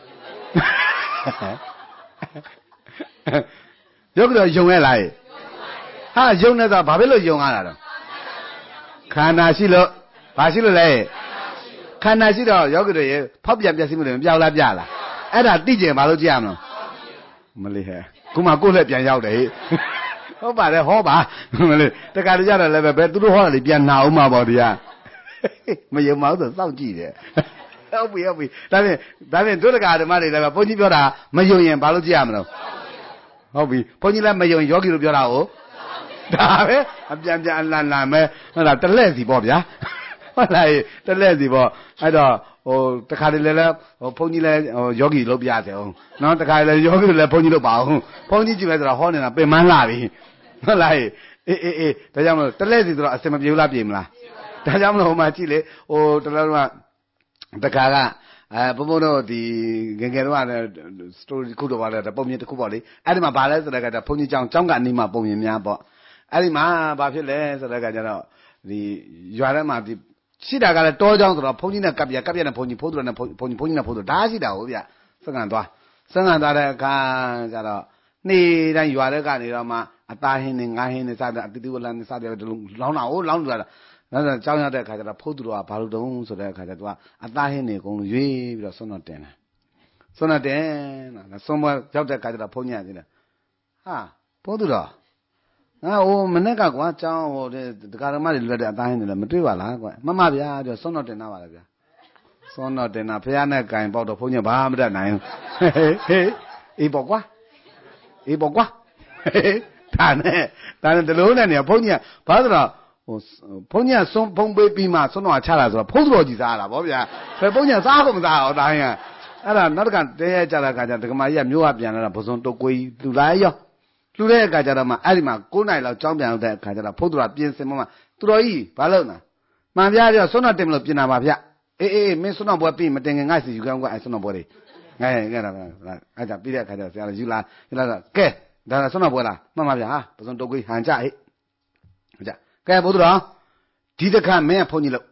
Speaker 2: ရုပ်ကတော့ယုံရလားဟာယုံနေတာဘာဖြစ်လို့ယုံရတာတော့ခန္ဓာရှိလို့ဘာရှိလို့လဲခန္ဓာရှိတော့ယောဂီတွေဖောက်ပြန်ပြည့်စုံမှုတွေမပြောက်လားပြလားအဲ့ဒါသိကျင်ဘာလို့ကြည့်ရမလို့မလေးဟဲ့ခုမှကိုယ်လည်းပြန်ရောက်တယ်ဟုတ်ပါတယ်ဟောပါမလေးတခါတကြတော့လည်းပဲသူတို့ဟောတာလေပြန်နာအောင်မှာပေါ့ဒီကမယုံပါဘူးဆိုစောင့်ကြည့်တယ်ဟုတ်ပြီဟုတ်ပြီဒါဖြင့်ဒါဖြင့်ဒုဒကာဓမ္မတွေလည်းဘုန်းကြီးပြောတာမယုံရင်ဘာလို့ကြည့်ရမလို့ဟုတ်ပြီဘုန်းကြီးလည်းမယုံယောဂီတို့ပြောတာကိုဒါပဲအပြန်ပြန်အလန်လန်ပဲဟုတ်လားတလဲ့စီပေါ့ဗျာဟုတ်လားတလဲ့စီပေါ့အဲ့တော့ဟိုတခါတလေလည်းဟိုဘုန်းကြီးလည်းဟိုယောဂီလုပ်ပြတယ်ဟုတ်နော်တခါလည်းယောဂီလည်းဘုန်းကြီးလုပ်ပါအောင်ဘုန်းကြီးကြည့်မယ်ဆိုတော့ဟောနေတာပင်မန်းလာပြီဟုတ်လားအေးအေးအေးဒါကြောင့်မလို့တလဲ့စီဆိုတော့အစင်မပြေဘူးလားပြေမလားဒါကြောင့်မလို့ဟိုမှာကြည့်လေဟိုတလားတော့တခါကအဲဘုံဘုံတို့ဒီငယ်ငယ်တော့လည်းစတိုရီခုတော့ပါလေပုံမြင်တစ်ခုပေါ့လေအဲ့ဒီမှာဗာလဲဆိုတဲ့ကတည်းကဘုန်းကြီးကျောင်းကျောင်းကနေမှပုံမြင်များပေါ့အဲ့ဒီမှာဘာဖြစ်လဲဆိုတဲ့ကကျတော့ဒီရွာထဲမှာဒီရှိတာကလည်းတောကျောင်းဆိုတော့ဘုန်းကြီးနဲ့ကပ်ပြကပ်ပြနဲ့ဘုန်းကြီးဖိုးသူနဲ့ဘုန်းကြီးဘုန်းကြီးနဲ့ဖိုးသူဒါရှိတာဟုတ်ဗျစက္ကန့်သွားစက္ကန့်သွားတဲ့အခါကျတော့နေ့တိုင်းရွာထဲကနေတော့မှအသားဟင်းနဲ့ငါးဟင်းနဲ့စတဲ့အတူတူလမ်းနဲ့စတဲ့လောင်းတာဟုတ်လောင်းလာတာဒါဆိုကြောင်းရတဲ့အခါကျတော့ဖိုးသူတော်ကဘာလို့တုံးဆိုတဲ့အခါကျတော့အသားဟင်းတွေအကုန်လုံးရွေးပြီးတော့ဆွမ်းတော့တင်တယ်ဆွမ်းတော့တင်တာဆွမ်းမရောက်တဲ့အခါကျတော့ဘုန်းကြီးကသေးတယ်ဟာဖိုးသူတော်ငါဟိုမနေ့ကကွာကျောင်းဟိုဒီဒကာဓမ္မတွေလွတ်တဲ့အသားဟင်းတွေလည်းမတွေ့ပါလားကွာမမဗျာပြောဆွမ်းတော့တင်တာပါလေဗျာဆွမ်းတော့တင်တာဖះနဲ့ကင်ပေါက်တော့ဘုန်းကြီးဘာမှမတတ်နိုင်ဘူးဟေးအေးပေါ့ကွာအေးပေါ့ကွာဒါနဲ့ဒါနဲ့ဒီလိုနဲ့နေဘုန်းကြီးကဘာလို့တော့ဟိုဘုန်းကြီးကဆုံးဖုံးပေးပြီးမှဆွမ်းတော်ချတာဆိုတော့ဖုံးတော်ကြီးစားတာဗောဗျာဘယ်ဘုန်းကြီးစားဖို့မစားအောင်တိုင်းကအဲ့ဒါနောက်တစ်ခါတဲရကြတဲ့အခါကျဒကမာကြီးကမျိုးကပြန်လာတာဘုံစုံတုတ်ကွေးလူလိုက်ရောလူတဲ့အခါကျတော့မှအဲ့ဒီမှာ၉နိုင်လောက်ကြောင်းပြန်တဲ့အခါကျတော့ဖုံးတော်ပြင်စင်မှသူတော်ကြီးဘာလို့လဲမှန်ပြပြောဆွမ်းတော်တင်မလို့ပြင်တာပါဗျအေးအေးမင်းဆွမ်းတော်ပွဲပြီးမတင်ခင်ငါ့စီယူကောင်းကအဲ့ဆွမ်းတော်ပွဲတွေငဲငဲတာအဲ့ဒါပြီးတဲ့အခါကျတော့ဆရာယူလာယူလာတော့ကဲဒါဆွမ်းတော်ပွဲလားမှန်ပါဗျာဟာဘုံစုံတုတ်ကွေးဟန်ကြဟဲ့ဟုတ်ကြကဲဘုရားဒီတစ်ခါမင်းကဖုန်းကြီးလို့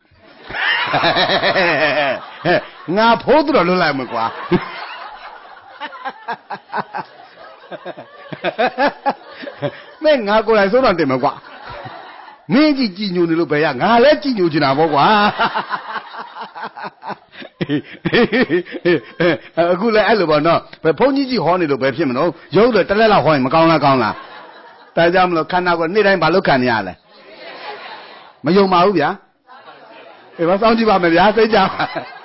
Speaker 2: ငါဖိုးသူတော်လွတ်လိုက်မယ်ကွာမင်းငါကိုယ်တိုင်ဆုံးတော့တင်မယ်ကွာမင်းကြည့်ကြည်ညိုနေလို့ပဲရငါလည်းကြည်ညိုချင်တာပေါ့ကွာအခုလည်းအဲ့လိုပေါ့နော်ဘယ်ဖုန်းကြီးကြီးဟောနေလို့ပဲဖြစ်မလို့ရုပ်တော့တလက်လောက်ဟောရင်မကောင်းလားကောင်းလားဒါကြောင့်မလို့ခန္ဓာကိုယ်နေ့တိုင်းဘာလို့ခံနေရလဲမယုံပါဘူးဗျာအေးမစောင့်ကြည့်ပါမယ်ဗျာစိတ်ကြပါ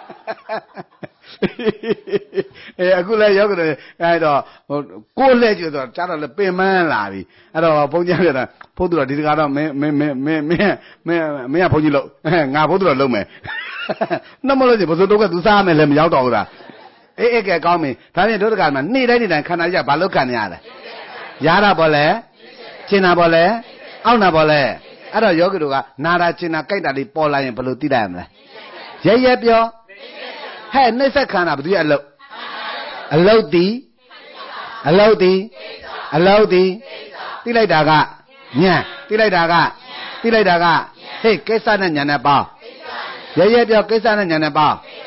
Speaker 2: အေးအခုလည်းရောက်ကြတယ်အဲ့တော့ဟိုကိုယ်လက်ကျဆိုတော့ကြားတော့လည်းပင်မန်းလာပြီအဲ့တော့ဘုန်းကြီးပြောတာဖိုးသူတော်ဒီတကားတော့မင်းမင်းမင်းမင်းမင်းမင်းမင်းကဘုန်းကြီးလို့ငါဖိုးသူတော်လုံးမယ်နှမလို့စီဘုဆိုတော့ကသူစားမယ်လည်းမရောက်တော့ဘူးလားအေးအေးကဲကောင်းပြီဒါဖြင့်တို့တကားမှာနေ့တိုင်းနေ့တိုင်းခန္ဓာကြီးကဘာလို့ခံနေရလဲရတာပေါ့လေကျင်တာပေါ့လေအောင့်တာပေါ့လေအဲ့တော့ယောဂီတို့ကနာတာကျင်တာကြိုက်တာလေးပေါ်လာရင်ဘယ်လိုသိလိုက်ရမလဲရဲရဲပြောဟဲ့နှိမ့်ဆက်ခန္ဓာဘယ်သူရဲ့အလုတ်အလုတ်တီအလုတ်တီအလုတ်တီသိလိုက်တာကညံသိလိုက်တာကသိလိုက်တာကဟေ့ကိစ္စနဲ့ညာနဲ့ပေါင်းရဲရဲပြောကိစ္စနဲ့ညာနဲ့ပေါင်းဟ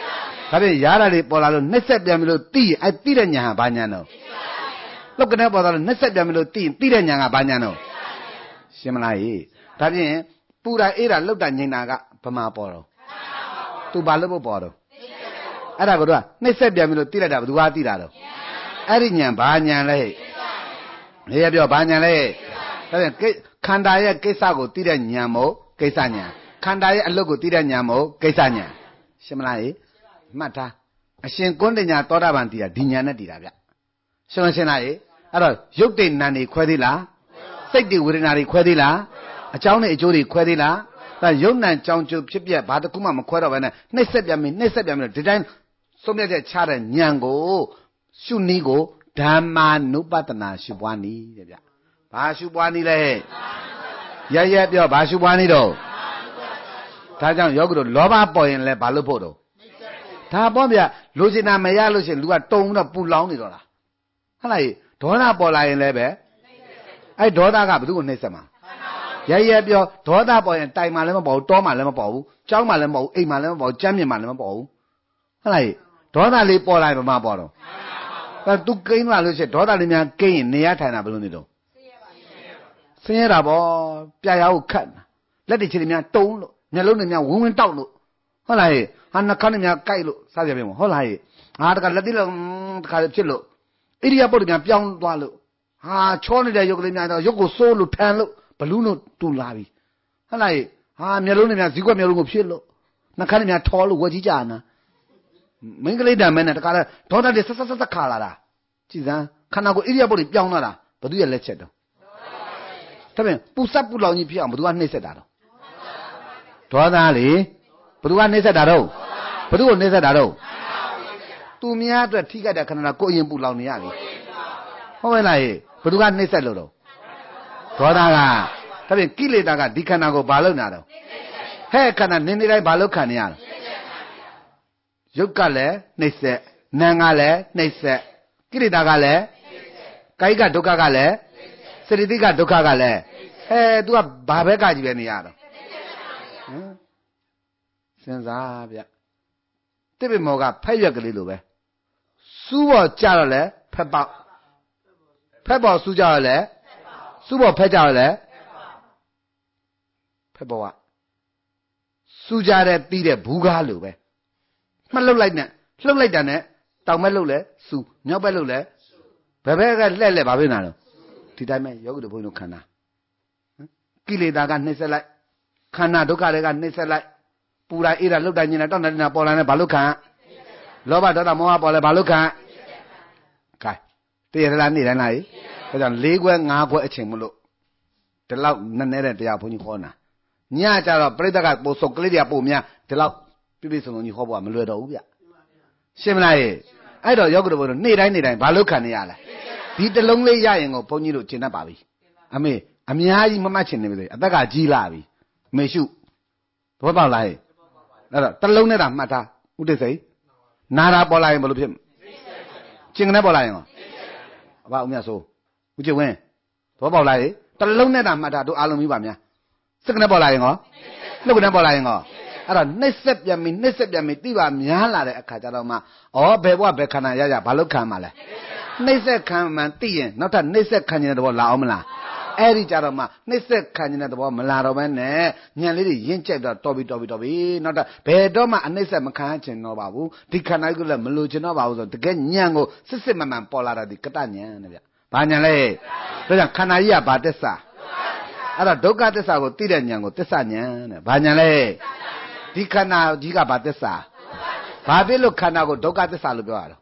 Speaker 2: ဒါပြင်ရတာတွေပေါ်လာလို့နှိမ့်ဆက်ပြန်ပြီလို့သိရင်အဲသိတဲ့ညာဟာဘာညာတော့လောကနေပေါ်လာလို့နှိမ့်ဆက်ပြန်ပြီလို့သိရင်သိတဲ့ညာကဘာညာတော့ရှင်းမလားဟေ့ဒါပြင်ပူတာအေးတာလှုပ်တာငြိမ်တာကဘမှာပေါ်တော့သူဘာလို့ပေါ်တော့အဲ့ဒါကတော့နှိမ့်ဆက်ပြန်ပြီလို့သိလိုက်တာဘယ်သူကသိတာတော့အဲ့ဒီညာဘာညာလဲဟေ့ရပြောဘာညာလဲဒါပြင်ခန္ဓာရဲ့ကိစ္စကိုသိတဲ့ညာမို့ကိစ္စညာခန္ဓာရဲ့အလုပ်ကိုသိတဲ့ညာမို့ကိစ္စညာရှင်းမလားဟေ့မှတ်ထားအရှင်ကွန်းတညာသောတာပန်တည်တာဒီညာနဲ့တည်တာဗျရှင်းမရှင်းလားဟေ့အဲ့တော့ရုပ်တိဏ္ဏတွေခွဲသေးလားစိတ်တွေဝေဒနာတွေခွဲသေးလားအကြောင်းနဲ့အကျိုးတွေခွဲသေးလားဒါရုပ်နာကြောင်းကျိုးဖြစ်ပြဘာတစ်ခုမှမခွဲတော့ဘဲနဲ့နှိမ့်ဆက်ပြန်ပြီနှိမ့်ဆက်ပြန်ပြီဒီတိုင်းဆုံးဖြတ်ချက်ချတဲ့ဉာဏ်ကိုရှုနည်းကိုဓမ္မာနုပတနာရှုပွားနည်းတဲ့ဗျဘာရှုပွားနည်းလဲရရပြောဘာရှုပွားနည်းတော့ဒါကြောင့်ယောဂီတို့လောဘပေါ်ရင်လည်းဘာလို့ဖို့တော့ဒါပေါ့ဗျလိုချင်တာမရလို့ရှင်လူကတုံတော့ပူလောင်နေတော့လားဟုတ်လားဒေါသပေါ်လာရင်လည်းပဲအဲ့ဒေါသကဘယ်သူ့ကိုနှိမ့်ဆက်မှာရရပြောဒေါသပေါ်ရင်တိုင်မှလည်းမပေါ်ဘူးတောမှလည်းမပေါ်ဘူးကြောင်းမှလည်းမပေါ်ဘူးအိမ်မှလည်းမပေါ်ဘူးကြမ်းမြင်မှလည်းမပေါ်ဘူးဟုတ်လားဒေါသလေးပေါ်လာရင်ဘာမှပေါ်တော့ဒါသူကိန်းလာလို့ရှိရင်ဒေါသလေးများကိန်းရင်နေရထိုင်တာဘယ်လိုနေတော့ဆင်းရဲတာပေါ့ပြာရကိုခတ်လက်တွေခြေတွေများတုံးလို့မျက်လုံးတွေများဝင်းဝင်းတောက်လို့ဟုတ်လားဟာနှာခေါင်းတွေများကြိုက်လို့စသဖြင့်ဟုတ်လားဟာတခါလက်တိလို့တခါဖြစ်လို့ဣရိယာပုတ်တွေများပြောင်းသွားလို့ဟာချောနေတဲ့ရုပ်ကလေးများတော့ရုပ်ကိုစိုးလို့ထန်လို့ဘလူးလို့တူလာပြီဟုတ်လားဟာမျက်လုံးတွေများဇီးကွက်မျက်လုံးကိုဖြစ်လို့နှာခေါင်းတွေများထောလို့ဝက်ကြီးကြာနာမင်းကလေးတံမဲနဲ့တခါလဲဒေါသတွေဆက်ဆက်ဆက်ခါလာတာကြည်စမ်းခန္ဓာကိုယ်ဣရိယာပုတ်တွေပြောင်းလာတာဘသူရဲ့လက်ချက်တော့ဒါပြန်ပူဆက်ပူလောင်ကြီးဖြစ်အောင်ဘသူကနှိမ့်ဆက်တာတော့ဒေါသလေဘသူကနှိမ့်ဆက်တာတော့ဘသူကိုနှိမ့်ဆက်တာတော့သူများအတွက်ထိခိုက်တဲ့ခန္ဓာကိုယ်ရင်ပူလောင်နေရပြီဟုတ်ရဲ့လားဘသူကနှိမ့်ဆက်လို့တော့ဒေါသကဒါပြန်ကိလေသာကဒီခန္ဓာကိုဘာလုပ်နေတာတော့ဟဲ့ခန္ဓာနင်းနေတိုင်းဘာလုပ်ခံနေရလဲရုပ်ကလည်းနှိမ့်ဆက်နာမ်ကလည်းနှိမ့်ဆက်ကိလေသာကလည်းကာယကဒုက္ခကလည်းစရိတိကဒုက္ခကလည်းဟဲ့ तू ကဘာဘက်ကကြီးပဲနေရတော့ဟမ်စဉ်းစားဗျတိပိမောကဖက်ရွက်ကလေးလိုပဲစူးပေါ်ကြတော့လဲဖက်ပေါက်ဖက်ပေါ်စူးကြတော့လဲစူးပေါ်ဖက်ကြတော့လဲဖက်ပေါ်ကစူးကြတဲ့ပြီးတဲ့ဘူးကားလိုပဲမှတ်လှုပ်လိုက်နဲ့လှုပ်လိုက်တာနဲ့တောင်ဘက်လှုပ်လဲစူးမြောက်ဘက်လှုပ်လဲဘယ်ဘက်ကလှဲ့လှဲ့ဘာဖြစ်နေတာတော့ဒီတိုင်းပဲယောဂီတို့ဘုန်းကြီးတို့ခန္ဓာကိလေသာကနှိမ့်ဆက်လိုက်ခန္ဓာဒုက္ခတွေကနှိမ့်ဆက်လိုက်ပူတာအေးတာလှုပ်တာညင်တာတောက်နေတာပေါ်လာနေဘာလို့ခံလောဘဒေါသမောဟပေါ်လဲဘာလို့ခံကဲတရလားနေတိုင်းလားဒါကြောင့်၄ခွဲ၅ခွဲအချိန်မလို့ဒီလောက်နည်းနည်းတဲ့တရားဘုန်းကြီးဟောတာညကြတော့ပြိဿကပို့စုပ်ကလေးတွေကပို့များဒီလောက်ပြပြစုံစုံကြီးဟောဖို့ကမလွယ်တော့ဘူးဗျရှင်းမလားအဲ့တော့ယောဂီတို့ဘုန်းကြီးတို့နေ့တိုင်းနေ့တိုင်းဘာလို့ခံနေရလဲဒီတလုံးလေးရရင်ကိုဘုန်းကြီးတို့ကျင့်တတ်ပါပြီအမေအများကြီးမမှတ်ချင်နေပြီအသက်ကကြီးလာပြီမေရှုဘောပေါက်လာဟဲ့အဲ့တော့တလုံးနဲ့တာမှတ်ထားဥဒိစိတ်နာတာပေါ်လာရင်ဘယ်လိုဖြစ်ကျင်ကနေပေါ်လာရင်ရောအဘဦးမြတ်ဆိုဥကျဝင်းဘောပေါက်လာဟဲ့တလုံးနဲ့တာမှတ်ထားတို့အားလုံးပြီးပါများစက်ကနေပေါ်လာရင်ရောနှုတ်ကနေပေါ်လာရင်ရောအဲ့တော့နှိမ့်ဆက်ပြန်ပြီနှိမ့်ဆက်ပြန်ပြီတိပါများလာတဲ့အခါကျတော့မှဩဘယ်ဘဝဘယ်ခန္ဓာရရဘာလို့ခံမှာလဲနှိမ့်ဆက်ခံမှန်သိရင်နောက်ထပ်နှိမ့်ဆက်ခံနေတဲ့သဘောလာအောင်မလားအဲ့ဒီကြတော့မှနှိမ့်ဆက်ခံနေတဲ့သဘောမလာတော့ဘဲနဲ့ညံလေးတွေရင့်ကျက်တော့တော်ပြီတော်ပြီတော်ပြီနောက်တော့ဘယ်တော့မှအနှိမ့်ဆက်မခံချင်တော့ပါဘူးဒီခန္ဓာကြီးကလည်းမလိုချင်တော့ပါဘူးဆိုတကယ်ညံကိုစစ်စစ်မှန်မှန်ပေါ်လာတာဒီကတညံတဲ့ဗျဘာညံလဲဒါကြောင့်ခန္ဓာကြီးကဘာသစ္စာအဲ့တော့ဒုက္ခသစ္စာကိုသိတဲ့ညံကိုသစ္စာညံတဲ့ဘာညံလဲဒီခန္ဓာကြီးကဘာသစ္စာဘာဖြစ်လို့ခန္ဓာကိုဒုက္ခသစ္စာလို့ပြောရတော့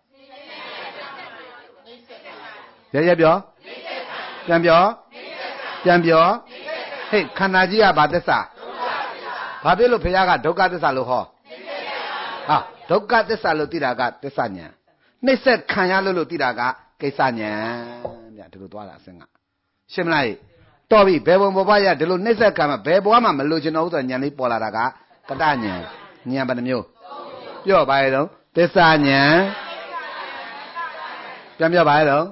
Speaker 2: ရရပြောပြန်ပြောပြန်ပြောဟေ့ခန္ဓာကြီးကဘာသစ္စာဘာဖြစ်လို့ဘုရားကဒုက္ခသစ္စာလို့ဟောဟာဒုက္ခသစ္စာလို့သိတာကသစ္စာဉာဏ်နှိမ့်ဆက်ခံရလို့လို့သိတာကကိစ္စဉာဏ်ဗျဒီလိုသွားတာအစင်ကရှင်းမလားတော်ပြီဘယ်ဘုံဘဝရဒီလိုနှိမ့်ဆက်ခံမှာဘယ်ဘဝမှာမလို့ချင်တော့ဘူးဆိုဉာဏ်လေးပေါ်လာတာကကတဉာဏ်ဉာဏ်ဘယ်နှမျိုးပြောပါရဲ့တော့သစ္စာဉာဏ်ပြန်ပြောပါရဲ့တော့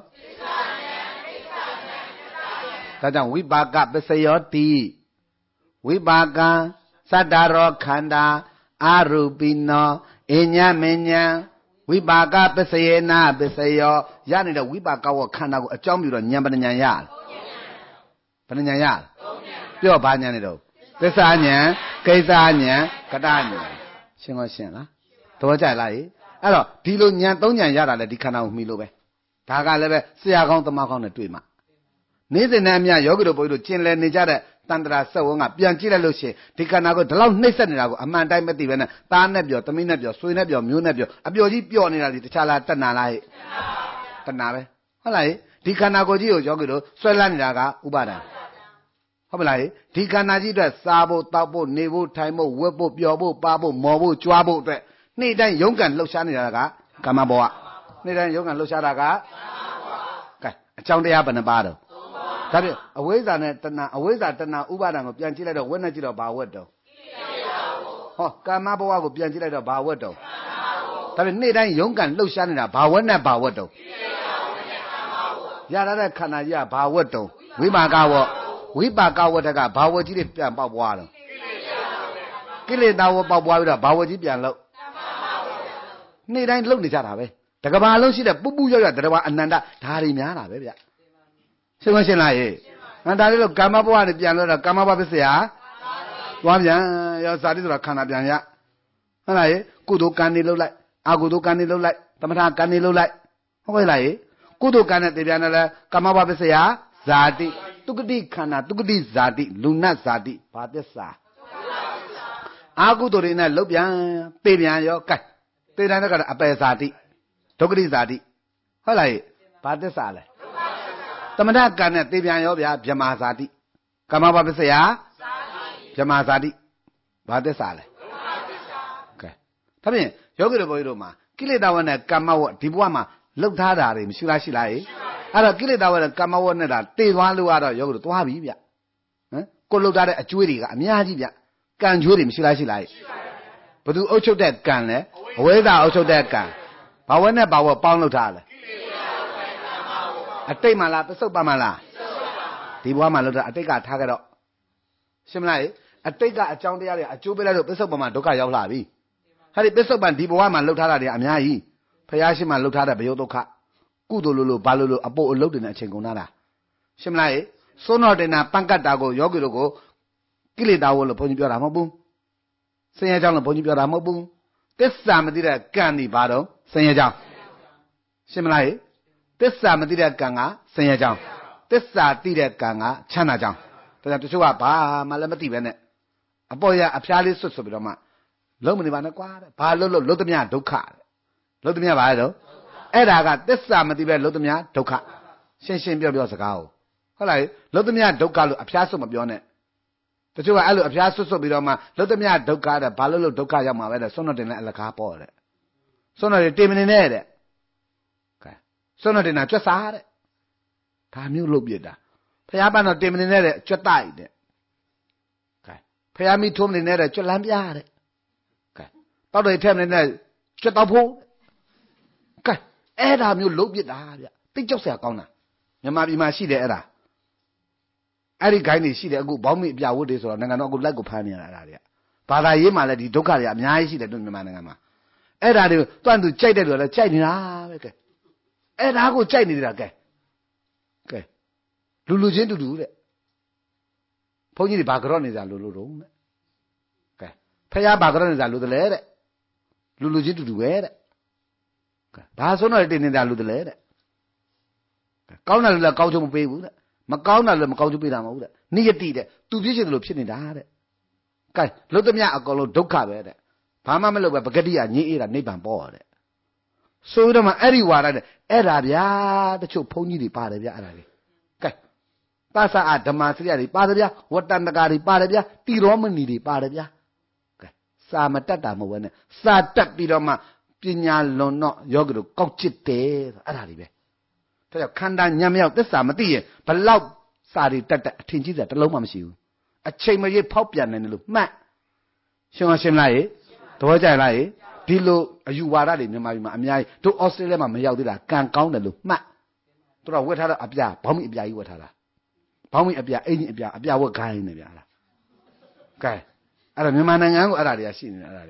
Speaker 2: ဒါကြောင့်ဝိပါကပစ္စယောတိဝိပါကသတ္တရောခန္ဓာအာရူပိနောအညာမညာဝိပါကပစ္စယေနာပစ္စယောရနေတဲ့ဝိပါကဝခန္ဓာကိုအကြောင်းပြုတော့ဉာဏ်ပဋဉာဏ်ရလားဘယ်ဉာဏ်ရလားပြောဘာဉာဏ်နေတော့သစ္စာဉာဏ်ကိစ္စဉာဏ်ကတဉာဏ်ရှင်းကောရှင်းလားသဘောကျလားအဲ့တော့ဒီလိုဉာဏ်သုံးဉာဏ်ရတာလေဒီခန္ဓာကိုမှီလို့ပဲဒါကလည်းပဲဆရာကောင်းသမားကောင်းနဲ့တွေ့မှာနေ့စဉ်နဲ့အမျှယောဂီတို့ဘုန်းကြီးတို့ကျင်လည်နေကြတဲ့တန်တရာဆက်ဝန်းကပြန်ကြည့်လိုက်လို့ရှိရင်ဒီခန္ဓာကိုဒီလောက်နှိမ့်ဆက်နေတာကိုအမှန်တိုင်းမသိပဲနဲ့သားနဲ့ပြောသမီးနဲ့ပြောဆွေနဲ့ပြောမျိုးနဲ့ပြောအပျော်ကြီးပျော်နေတာဒီတခြားလားတဏှာလားဟဲ့တဏှာပဲဟုတ်လားဒီခန္ဓာကိုယ်ကြီးကိုယောဂီတို့ဆွဲလန်းနေတာကဥပါဒံဟုတ်မလားဒီခန္ဓာကြီးအတွက်စားဖို့တောက်ဖို့နေဖို့ထိုင်ဖို့ဝတ်ဖို့ပျော်ဖို့ပါဖို့မော်ဖို့ကြွားဖို့အတွက်နေ့တိုင်းရုန်းကန်လှုပ်ရှားနေတာကကာမဘဝနေ့တိုင်းရုန်းကန်လှုပ်ရှားတာကကဲအကြောင်းတရားဘယ်နှပါတော့ဒါဖြင့်အဝိဇ္ဇာနဲ့တဏှာအဝိဇ္ဇာတဏှာဥပါဒံကိုပြန်ကြည့်လိုက်တော့ဝက်နဲ့ကြည့်တော့ဘာဝက်တော့ဟောကာမဘဝကိုပြန်ကြည့်လိုက်တော့ဘာဝက်တော့ဒါဖြင့်နေ့တိုင်းရုန်းကန်လှုပ်ရှားနေတာဘာဝက်နဲ့ဘာဝက်တော့ရတာတဲ့ခန္ဓာကြီးကဘာဝက်တော့ဝိပါကဝဝိပါကဝတ္တကဘာဝကြီးတွေပြန်ပေါက်ပွားတော့ကိလေသာဝပေါက်ပွားပြီးတော့ဘာဝကြီးပြန်လို့နေ့တိုင်းလှုပ်နေကြတာပဲတကဘာလုံးရှိတဲ့ပူပူရောက်ရတကဘာအနန္တဒါတွေများတာပဲဗျရှင်းမရှင်းလားဟဲ့အဲဒါလေးလို့ကာမဘဝတွေပြန်လို့တော့ကာမဘဝပစ္စယသွားပြန်ရောဇာတိဆိုတာခန္ဓာပြန်ရဟုတ်လားဟဲ့ကုသိုလ်ကံတွေလှုပ်လိုက်အကုသိုလ်ကံတွေလှုပ်လိုက်သမထကံတွေလှုပ်လိုက်ဟုတ်ကဲ့လားဟဲ့ကုသိုလ်ကံနဲ့တည်ပြန်တယ်လဲကာမဘဝပစ္စယဇာတိတုကတိခန္ဓာတုကတိဇာတိလူနတ်ဇာတိဘာသစ္စာအာကုသိုလ်တွေနဲ့လှုပ်ပြန်ပေပြန်ရောကဲတေတန်တော့ကအပယ်ဇာတိဒုက္ခတိဇာတိဟုတ်လားဘာသစ္စာလဲသမထကံနဲ့တေပြန်ရောဗျာဗြဟ္မာဇာတိကာမဘဝပစ္စယဗြဟ္မာဇာတိဘာသစ္စာလဲကဲဒါဖြင့်ယောဂီတို့ဘုန်းကြီးတို့မှာကိလေသာဝနဲ့ကာမဝဒီဘဝမှာလှုပ်ထားတာတွေမရှိလားရှိလားဟဲ့အဲ့တော့ကိလေသာဝနဲ့ကာမဝနဲ့တာတေသွားလို့ရတော့ယောဂီတို့သွားပြီဗျဟမ်ကိုလှုပ်ထားတဲ့အကျွေးတွေကအများကြီးဗျကံကျွေးတွေမရှိလားရှိလားဟဲ့ဘသူအုပ်ချုပ်တဲ့ကံလဲအဝိဇ္ဇာအုပ်ချုပ်တဲ့ကံဘာဝနဲ့ဘာဝပေါင်းလှုပ်ထားလဲအတိတ်မှလားပစ္စုပ္ပန်မှလားဒီဘဝမှာလှုပ်တာအတိတ်ကထားကြတော့ရှင်းမလားအတိတ်ကအကြောင်းတရားတွေအကျိုးပေးလိုက်လို့ပစ္စုပ္ပန်မှာဒုက္ခရောက်လာပြီဟာဒီပစ္စုပ္ပန်ဒီဘဝမှာလှုပ်ထားတာတွေအများကြီးဖယားရှိမှလှုပ်ထားတဲ့ဘယုတ်ဒုက္ခကုသိုလ်လို့လို့ဘာလို့လို့အပုတ်အလုတ်တွေနဲ့အချိန်ကုန်တာရှင်းမလားစွန်းတော်တင်တာပန့်ကတ်တာကိုယောဂီတို့ကိုကိလေသာဝလို့ဘုန်းကြီးပြောတာမဟုတ်ဘူးဆင်းရဲကြောင်းလို့ဘုန်းကြီးပြောတာမဟုတ်ဘူးသစ္စာမသိတဲ့ကံဒီဘာတော့ဆင်းရဲကြောင်းရှင်းမလားသစ္စာမသိတဲ့ကံကဆင်းရဲကြောင်းသစ္စာသိတဲ့ကံကချမ်းသာကြောင်းဒါကြောင့်တချို့ကဘာမှလည်းမသိပဲနဲ့အပေါ်ရအဖျားလေးဆွတ်ဆွတ်ပြီးတော့မှလုံးမနေပါနဲ့ကွာတဲ့ဘာလို့လို့လုတ်သမျှဒုက္ခတဲ့လုတ်သမျှဘာလဲတော့အဲ့ဒါကသစ္စာမသိပဲလုတ်သမျှဒုက္ခရှင်းရှင်းပြောပြောစကားကိုဟုတ်လားလုတ်သမျှဒုက္ခလို့အဖျားဆွတ်မပြောနဲ့တချို့ကအဲ့လိုအဖျားဆွတ်ဆွတ်ပြီးတော့မှလုတ်သမျှဒုက္ခတဲ့ဘာလို့လို့ဒုက္ခရောက်မှာပဲတဲ့ဆွတ်တော့တင်တဲ့အလကားပေါ်တဲ့ဆွတ်တော့တင်မနေနဲ့တဲ့ကဲဆွတ်တော့တင်တာကြွက်စားတဲ့ဒါမျိုးလုပ်ပြတာဖျားပန်းတော့တင်မနေနဲ့တဲ့ကြွက်တိုက်တဲ့ကဲဖျားမိထုံးမနေနဲ့တဲ့ကြွက်လမ်းပြတဲ့ကဲတောက်တွေထက်မနေနဲ့ကြွက်တော့ဖို့ကဲအဲ့ဒါမျိုးလုပ်ပြတာဗျတိတ်ကြောက်စရာကောင်းတာမြန်မာပြည်မှာရှိတယ်အဲ့ဒါအဲ့ဒီဂိုင်းတွေရှိတယ်အခုဘောင်းမိအပြဝတ်တွေဆိုတော့နိုင်ငံတော်အခုလိုက်ကိုဖမ်းနေရတာအဲ့ဒါတွေကဘာသာရေးမှာလည်းဒီဒုက္ခတွေအများကြီးရှိတယ်တို့မြန်မာနိုင်ငံမှာအဲ့ဒါတွေတွန့်သူကြိုက်တဲ့လူလည်းကြိုက်နေတာပဲကဲအဲ့ဒါကိုကြိုက်နေတာကဲကဲလူလူချင်းတူတူတဲ့ဘုန်းကြီးတွေဘာကြော့နေကြလို့လို့တော့တဲ့ကဲဖះဘာကြော့နေကြလို့တလဲတဲ့လူလူချင်းတူတူပဲတဲ့ကဲဘာဆုံးတော့တင်နေတာလို့တလဲတဲ့ကောင်းတယ်လို့လည်းကောင်းချုံမပေးဘူးတဲ့မကောင်းတယ်လို့မကောင်းချုံပေးတာမဟုတ်တဲ့နိယတိတဲ့သူဖြစ်ချင်တယ်လို့ဖြစ်နေတာတဲ့ကဲလုတ်သမျှအကောင်လုံးဒုက္ခပဲတဲ့ဘာမှမလုပ်ပဲပဂတိကညင်းအေးတာနိဗ္ဗာန်ပေါ်တဲ့ဆိုတော့မှအဲ့ဒီဝါရတဲ့အဲ့ဒါဗျာတချို့ဘုန်းကြီးတွေပါတယ်ဗျာအဲ့ဒါတွေကဲသသအဓမ္မစရိယတွေပါတယ်ဗျာဝတ္တန္တကာတွေပါတယ်ဗျာတိရောမဏီတွေပါတယ်ဗျာကဲစာမတတ်တာမဟုတ်ဘဲနဲ့စာတတ်ပြီးတော့မှပညာလွန်တော့ယောဂီတို့ကောက်ချစ်တယ်အဲ့ဒါတွေပဲဒါကြောင့်ခန္ဓာညံမြောက်သစ္စာမသိရင်ဘလောက်စာတွေတတ်တဲ့အထင်ကြီးစရာတစ်လုံးမှမရှိဘူးအချိန်မရွေးဖောက်ပြန်နေတယ်လို့မှတ်ရှင်းမရှင်းလားရေသဘောကျလားရေဒီလိုအယူဝါဒတွေမြန်မာပြည်မှာအများကြီးတို့ဩစတြေးလျမှာမရောက်သေးတာကံကောင်းတယ်လို့မှတ်သူတို့ဝတ်ထားတော့အပြားဘောင်းမိအပြားကြီးဝတ်ထားတာဘောင်းမိအပြားအင်ကြီးအပြားအပြားဝတ်ခိုင်းနေဗျာလားကဲအဲ့တော့မြန်မာနိုင်ငံကိုအဲ့ဒါတွေကရှိနေတယ်အဲ့ဒါတွေက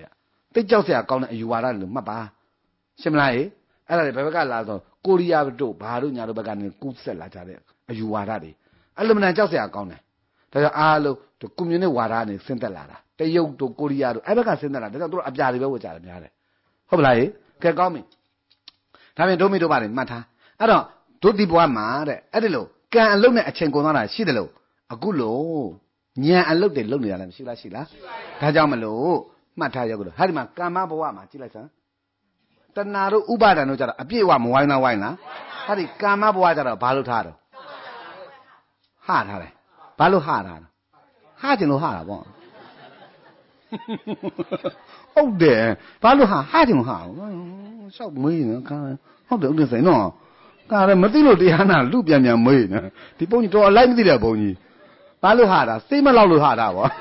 Speaker 2: တိတ်ကြောက်စရာကောင်းတဲ့အယူဝါဒလို့မှတ်ပါရှင်းမလားဟဲ့အဲ့ဒါတွေဘယ်ဘက်ကလာဆိုကိုရီးယားတို့ဘာတို့ညာတို့ဘက်ကနေကူးဆက်လာကြတဲ့အယူဝါဒတွေအဲ့လိုမှန်ကြောက်စရာကောင်းတယ်ဒါကြောင့်အားလုံးကွန်မြူနစ်ဝါဒနဲ့ဆင်းသက်လာတာတရုတ်တို့ကိုရီးယားတို့အဲ့ဘက်ကဆင်းသက်လာဒါကြောင့်တို့အပြာတွေပဲဝတ်ကြတယ်များတယ်ဟုတ်ပလားဟဲ့ကဲကောင်းပြီဒါပြင်ဒုမိတို့ပါတယ်မှတ်ထားအဲ့တော့ဒုတိဘဝမှာတဲ့အဲ့ဒီလိုကံအလုပ်နဲ့အချိန်ကုန်သွားတာရှိတယ်လို့အခုလို့ဉာဏ်အလုပ်တွေလုပ်နေတာလည်းမရှိလားရှိလားဒါကြောင့်မလို့မှတ်ထားရကြလို့ဟာဒီမှာကမ္မဘဝမှာကြည့်လိုက်စမ်းတဏှာတို့ဥပါဒံတို့ကြတော့အပြည့်အဝမဝိုင်းလားဝိုင်းလားဟာဒီကမ္မဘဝကြတော့ဘာလို့ထားတော့ဟထားတယ်ဘာလို့ဟထားတော့ဟကျင်လို့ဟတာပေါ့ဟုတ်တယ်ဘာလို့ဟဟကျင်လို့ဟရှောက်မေးနေကဟုတ်တယ်ဥဒ္ဒစိန်နော်ကဲမသိလို့တရားနာလူပြန်ပြန်မေးနေဒီဘုန်းကြီးတော့အလိုက်မသိတဲ့ဘုန်းကြီးဘာလို့ဟတာစိတ်မလောက်လို့ဟတာပေါ့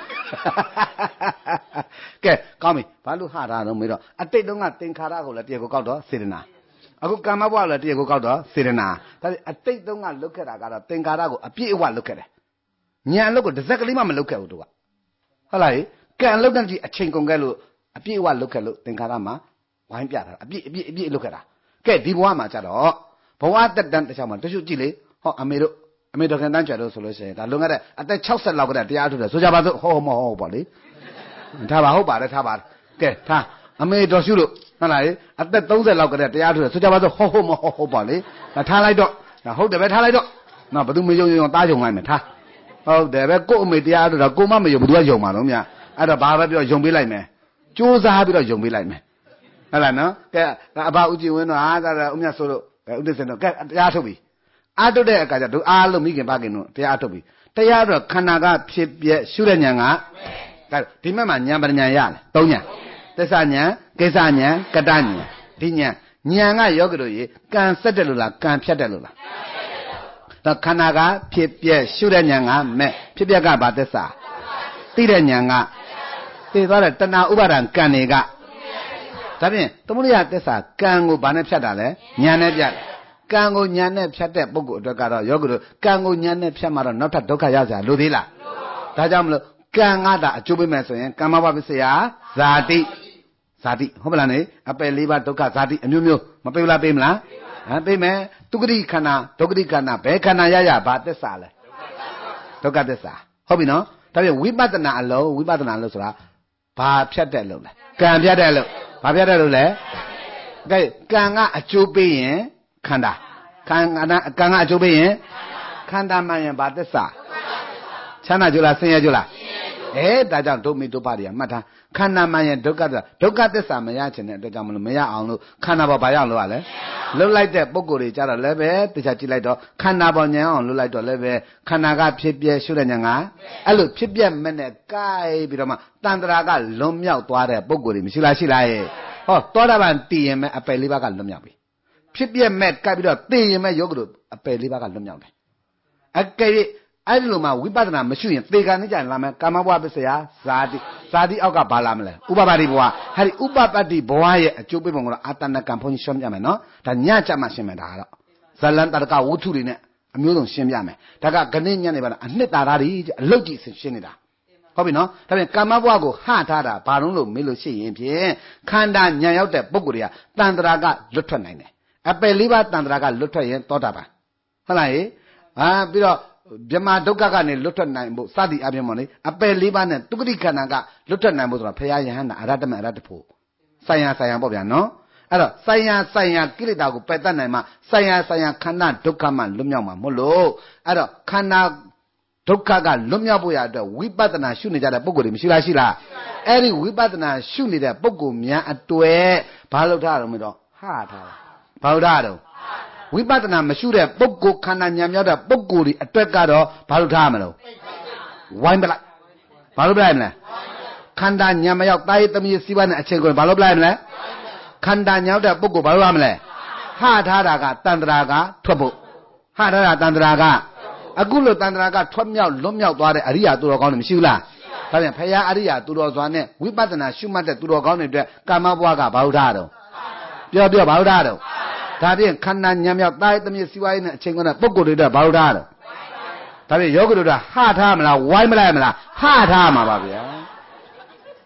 Speaker 2: ကဲကောင်းပြီဘာလို့ဟတာတော့မေးတော့အတိတ်တုန်းကသင်္ခါရကိုလည်းတရားကိုကောက်တော့စေတနာအခုကမ္မဘဝလည်းတရားကိုကောက်တော့စေတနာဒါပေမဲ့အတိတ်တုန်းကလုတ်ခဲ့တာကတော့သင်္ခါရကိုအပြည့်အဝလုတ်ခဲ့တယ်ဉာဏ်လုတ်ကိုတစ်စက်ကလေးမှမလုတ်ခဲ့ဘူးတို့ကဟုတ်လားကံလုတ်တဲ့ကြည့်အချိန်ကုန်ခဲ့လို့အပြည့်အဝလုတ်ခဲ့လို့သင်္ခါရမှာဝိုင်းပြတာအပြည့်အပြည့်အပြည့်လုတ်ခဲ့တာကဲဒီဘဝမှာကြတော့ဘဝတက်တန်းတစ်ချောင်းမှာတချို့ကြည့်လေဟောအမေတို့အမေတော်ခင်တန်းကျွယ်တို့ဆိုလို့ရှိရင်ဒါလွန်ခဲ့တဲ့အသက်၆၀လောက်ကတည်းကတရားထုတ်တယ်ဆိုကြပါစို့ဟောမဟုတ်ပေါ့လေထားပါဟုတ်ပါတယ်ထားပါကဲထားအမေတော်ရှုလို့ဟုတ်လားအသက်၃၀လောက်ကတည်းကတရားထုတ်တယ်ဆိုကြပါစို့ဟောဟုတ်မဟုတ်ဟုတ်ပါလေဒါထားလိုက်တော့ဒါဟုတ်တယ်ပဲထားလိုက်တော့နော်ဘယ်သူမယုံယုံသားယုံလိုက်မယ်ထားဟုတ်တယ်ပဲကို့အမေတရားထုတ်တာကိုမမယုံဘယ်သူကယုံမှာတော့မြတ်အဲ့တော့ဘာပဲပြောယုံပေးလိုက်မယ်ကြိုးစားပြီးတော့ယုံပေးလိုက်မယ်ဟုတ်လားနော်ကဲအဘဥကြည်ဝင်းတော့ဟာဒါဥမြတ်ဆိုလို့ဥဒိစ္စတော့ကဲတရားထုတ်ပြီအားထုတ်တဲ့အခါကျတို့အားလုံးမိခင်ပါခင်တို့တရားထုတ်ပြီတရားတော့ခန္ဓာကဖြစ်ပြရှုတဲ့ဉာဏ်ကဒါဒီမဲ့မှာဉာဏ်ပညာရလဲသုံးဉာဏ်သစ္စာဉာဏ်ကိစ္စဉာဏ်ကတ္တဉာဏ်ဒီဉာဏ်ဉာဏ်ကယောဂတို့ရေကံဆက်တယ်လို့လားကံဖြတ်တယ်လို့လားဒါခန္ဓာကဖြစ်ပြရှုတဲ့ဉာဏ်ကမဲ့ဖြစ်ပြကဘာသစ္စာသိတဲ့ဉာဏ်ကသိသွားတဲ့တဏှာဥပါဒံကံတွေကဒါဖြင့်သမုဒိယသစ္စာကံကိုဘာနဲ့ဖြတ်တာလဲဉာဏ်နဲ့ဖြတ်ကံကိုဉာဏ်နဲ့ဖြတ်တဲ့ပုဂ္ဂိုလ်အတွက်ကတော့ယောဂတို့ကံကိုဉာဏ်နဲ့ဖြတ်မှတော့နောက်ထပ်ဒုက္ခရောက်ကြလို့သေးလားဒါကြောင့်မလို့ကံကတာအကျိုးပေးမယ်ဆိုရင်ကမ္မဘဝပစ္စယဇာတိဇာတိဟုတ်မလားနေအပယ်လေးပါးဒုက္ခဇာတိအမျိုးမျိုးမပေးလားပေးမလားဟမ်ပေးမယ်ဒုက္ခတိခန္ဓာဒုက္ခတိခန္ဓာဘယ်ခန္ဓာရရဘာသစ္စာလဲဒုက္ခသစ္စာဟုတ်ပြီနော်ဒါပြန်ဝိပဿနာအလုံးဝိပဿနာလို့ဆိုတာဘာဖြတ်တဲ့လို့လဲကံဖြတ်တဲ့လို့ဘာဖြတ်တဲ့လို့လဲကဲကံကအကျိုးပေးရင်ခန္ဓာခန္ဓာကံကအကျိုးပေးရင်ခန္ဓာမှန်ရင်ဘာသစ္စာချမ်းသာကြလားဆင်းရဲကြလားအဲဒါကြောင့်ဒုမိဒုပ္ပတွေကမှတ်ထားခန္ဓာမှန်ရင်ဒုက္ခသစ္စာဒုက္ခသစ္စာမရချင်တဲ့အတွက်ကြောင့်မလို့မရအောင်လို့ခန္ဓာပေါ်ဘာရအောင်လုပ်ရလဲလှုပ်လိုက်တဲ့ပုံကိုယ်တွေကြတော့လည်းပဲတခြားကြည့်လိုက်တော့ခန္ဓာပေါ်ညံအောင်လှုပ်လိုက်တော့လည်းပဲခန္ဓာကဖြစ်ပြရှုတဲ့ညံကအဲ့လိုဖြစ်ပြမဲ့နဲ့ကိုက်ပြီးတော့မှတန်ត្រာကလွန်မြောက်သွားတဲ့ပုံကိုယ်တွေမရှိလားရှိလားရဲ့ဟောသောတာပန်တည်ရင်မဲ့အပယ်လေးပါးကလွန်မြောက်ပြီဖြစ်ပြမဲ့ကပ်ပြီးတော့သိရင်မဲ့ယောဂတို့အပယ်လေးပါးကလွတ်မြောက်တယ်အကယ်၍အဲ့ဒီလိုမှဝိပဿနာမရှိရင်သေကံနဲ့ကြရင်လာမယ်ကာမဘဝပစ္စယဇာတိဇာတိအောက်ကဘာလာမလဲဥပပါတိဘဝဟာဒီဥပပတ္တိဘဝရဲ့အကျိုးပေးပုံကတော့အာတဏကံဘုန်းကြီးရှင်းပြမယ်နော်ဒါညကြမှာရှင်းမယ်ဒါကတော့ဇလန်တရကဝုထုတွေနဲ့အမျိုးစုံရှင်းပြမယ်ဒါကဂဏိညနေပါလားအနှစ်သာရတွေအလုတ်ကြီးရှင်းနေတာဟုတ်ပြီနော်ဒါပြန်ကာမဘဝကိုဟထားတာဘာလို့လို့မေးလို့ရှိရင်ဖြင့်ခန္ဓာညံရောက်တဲ့ပုဂ္ဂိုလ်တွေကတန်ត្រာကလွတ်ထွက်နိုင်တယ်အပယ်လေးပါးတန်ត្រာကလွတ်ထွက်ရင်သောတာပန်ဟုတ်လားဟေးဟာပြီးတော့ဗြဟ္မာဒုက္ခကနေလွတ်ထွက်နိုင်ဖို့စသည်အပြင်ပေါ့လေအပယ်လေးပါးနဲ့ဒုက္ခတိခန္ဓာကလွတ်ထွက်နိုင်ဖို့ဆိုတာဘုရားယဟန္တာအရတ္တမအရတ္တဖို့ဆိုင်ရာဆိုင်ရာပေါ့ဗျာနော်အဲ့တော့ဆိုင်ရာဆိုင်ရာကိလေသာကိုပယ်တတ်နိုင်မှဆိုင်ရာဆိုင်ရာခန္ဓာဒုက္ခမှလွတ်မြောက်မှာမဟုတ်လို့အဲ့တော့ခန္ဓာဒုက္ခကလွတ်မြောက်ဖို့ရအတွက်ဝိပဿနာရှုနေကြတဲ့ပုဂ္ဂိုလ်တွေမရှိလားရှိလားအဲ့ဒီဝိပဿနာရှုနေတဲ့ပုဂ္ဂိုလ်များအတွေ့ဘာလို့ထားတော့မလို့ဟထားတာဘာလို့ထားတော့ဝိပဿနာမရှိတဲ့ပုဂ္ဂိုလ်ခန္ဓာညံမြောက်တဲ့ပုဂ္ဂိုလ်ဒီအတွက်ကတော့ဘာလို့ထားမလို့ဝိုင်းပလိုက်ဘာလို့ပလိုက်မလဲခန္ဓာညံမရောက်တာရေးသမီးစီးပွားနဲ့အချိန်ကိုဘာလို့ပလိုက်မလဲခန္ဓာညောက်တဲ့ပုဂ္ဂိုလ်ဘာလို့ရမလဲဟထားတာကတန်ត្រာကထွက်ဖို့ဟထားတာတန်ត្រာကအခုလိုတန်ត្រာကထွက်မြောက်လွတ်မြောက်သွားတဲ့အရိယာသူတော်ကောင်းတွေမရှိဘူးလားဒါပြန်ဖရာအရိယာသူတော်စွာနဲ့ဝိပဿနာရှုမှတ်တဲ့သူတော်ကောင်းတွေအတွက်ကာမဘဝကဘာလို့ထားတော့ပြောပြောဘာလို့ထားတော့ဒါဖြင့်ခန္ဓာညံမြောက်တာရေးသမီးစီးပွားရေးနဲ့အချိန်ကုန်တဲ့ပုဂ္ဂိုလ်တွေအတွက်ဘာလို့ထားတော့ဒါဖြင့်ယောဂီတို့ကဟထားမလားဝိုင်းမလိုက်မလားဟထားမှာပါဗျာ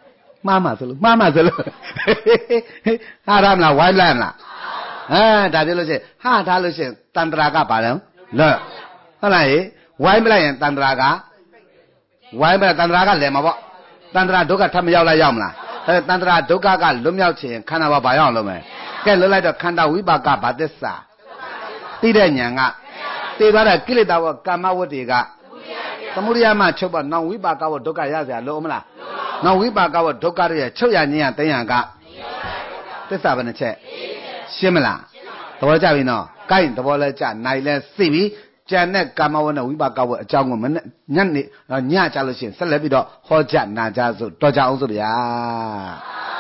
Speaker 2: မှားမှာဆိုလို့မှားမှာဆိုလို့ဟာရမလားဝိုင်းလန့်လားအဲဒါပြောလို့ရှိရင်ဟာထားလို့ရှိရင်တန်ត្រာကဘာလဲလွတ်ဟုတ်လားဟေဝိုင်းပလိုက်ရင်တန်ត្រာကဝိုင်းပလိုက်တန်ត្រာကလည်းမှာပေါ့တန်ត្រာဒုက္ခထပ်မရောက်လိုက်ရောက်မလားအဲတန်ត្រာဒုက္ခကလွတ်မြောက်ခြင်းခန္ဓာဘာဘာရောက်လို့မယ်ကဲလွတ်လိုက်တော့ခန္ဓာဝိပါကဘာသစ္စာသိတဲ့ဉာဏ်ကသိသွားတဲ့ကိလေသာဝကာမဝတ္တေကသမုဒိယမချုပ်ပါနောင်ဝိပါကဝဒုက္ခရเสียလို့မလားနောင်ဝိပါကဝဒုက္ခရဲ့ချုပ်ရခြင်းရသိဉာဏ်ကသစ္စာဘယ်နှချက်ရှင်းမလားသဘောကျပြီနော်ကိုင်းသဘောလဲကျနိုင်လဲသိပြီကြံတဲ့ကာမဝနဲ့ဝိပါကဝအကြောင်းကိုမနဲ့ညနေညကြလို့ရှိရင်ဆက်လက်ပြီးတော့ဟောကြနာကြစို့တော်ကြအောင်စို့ဗျာ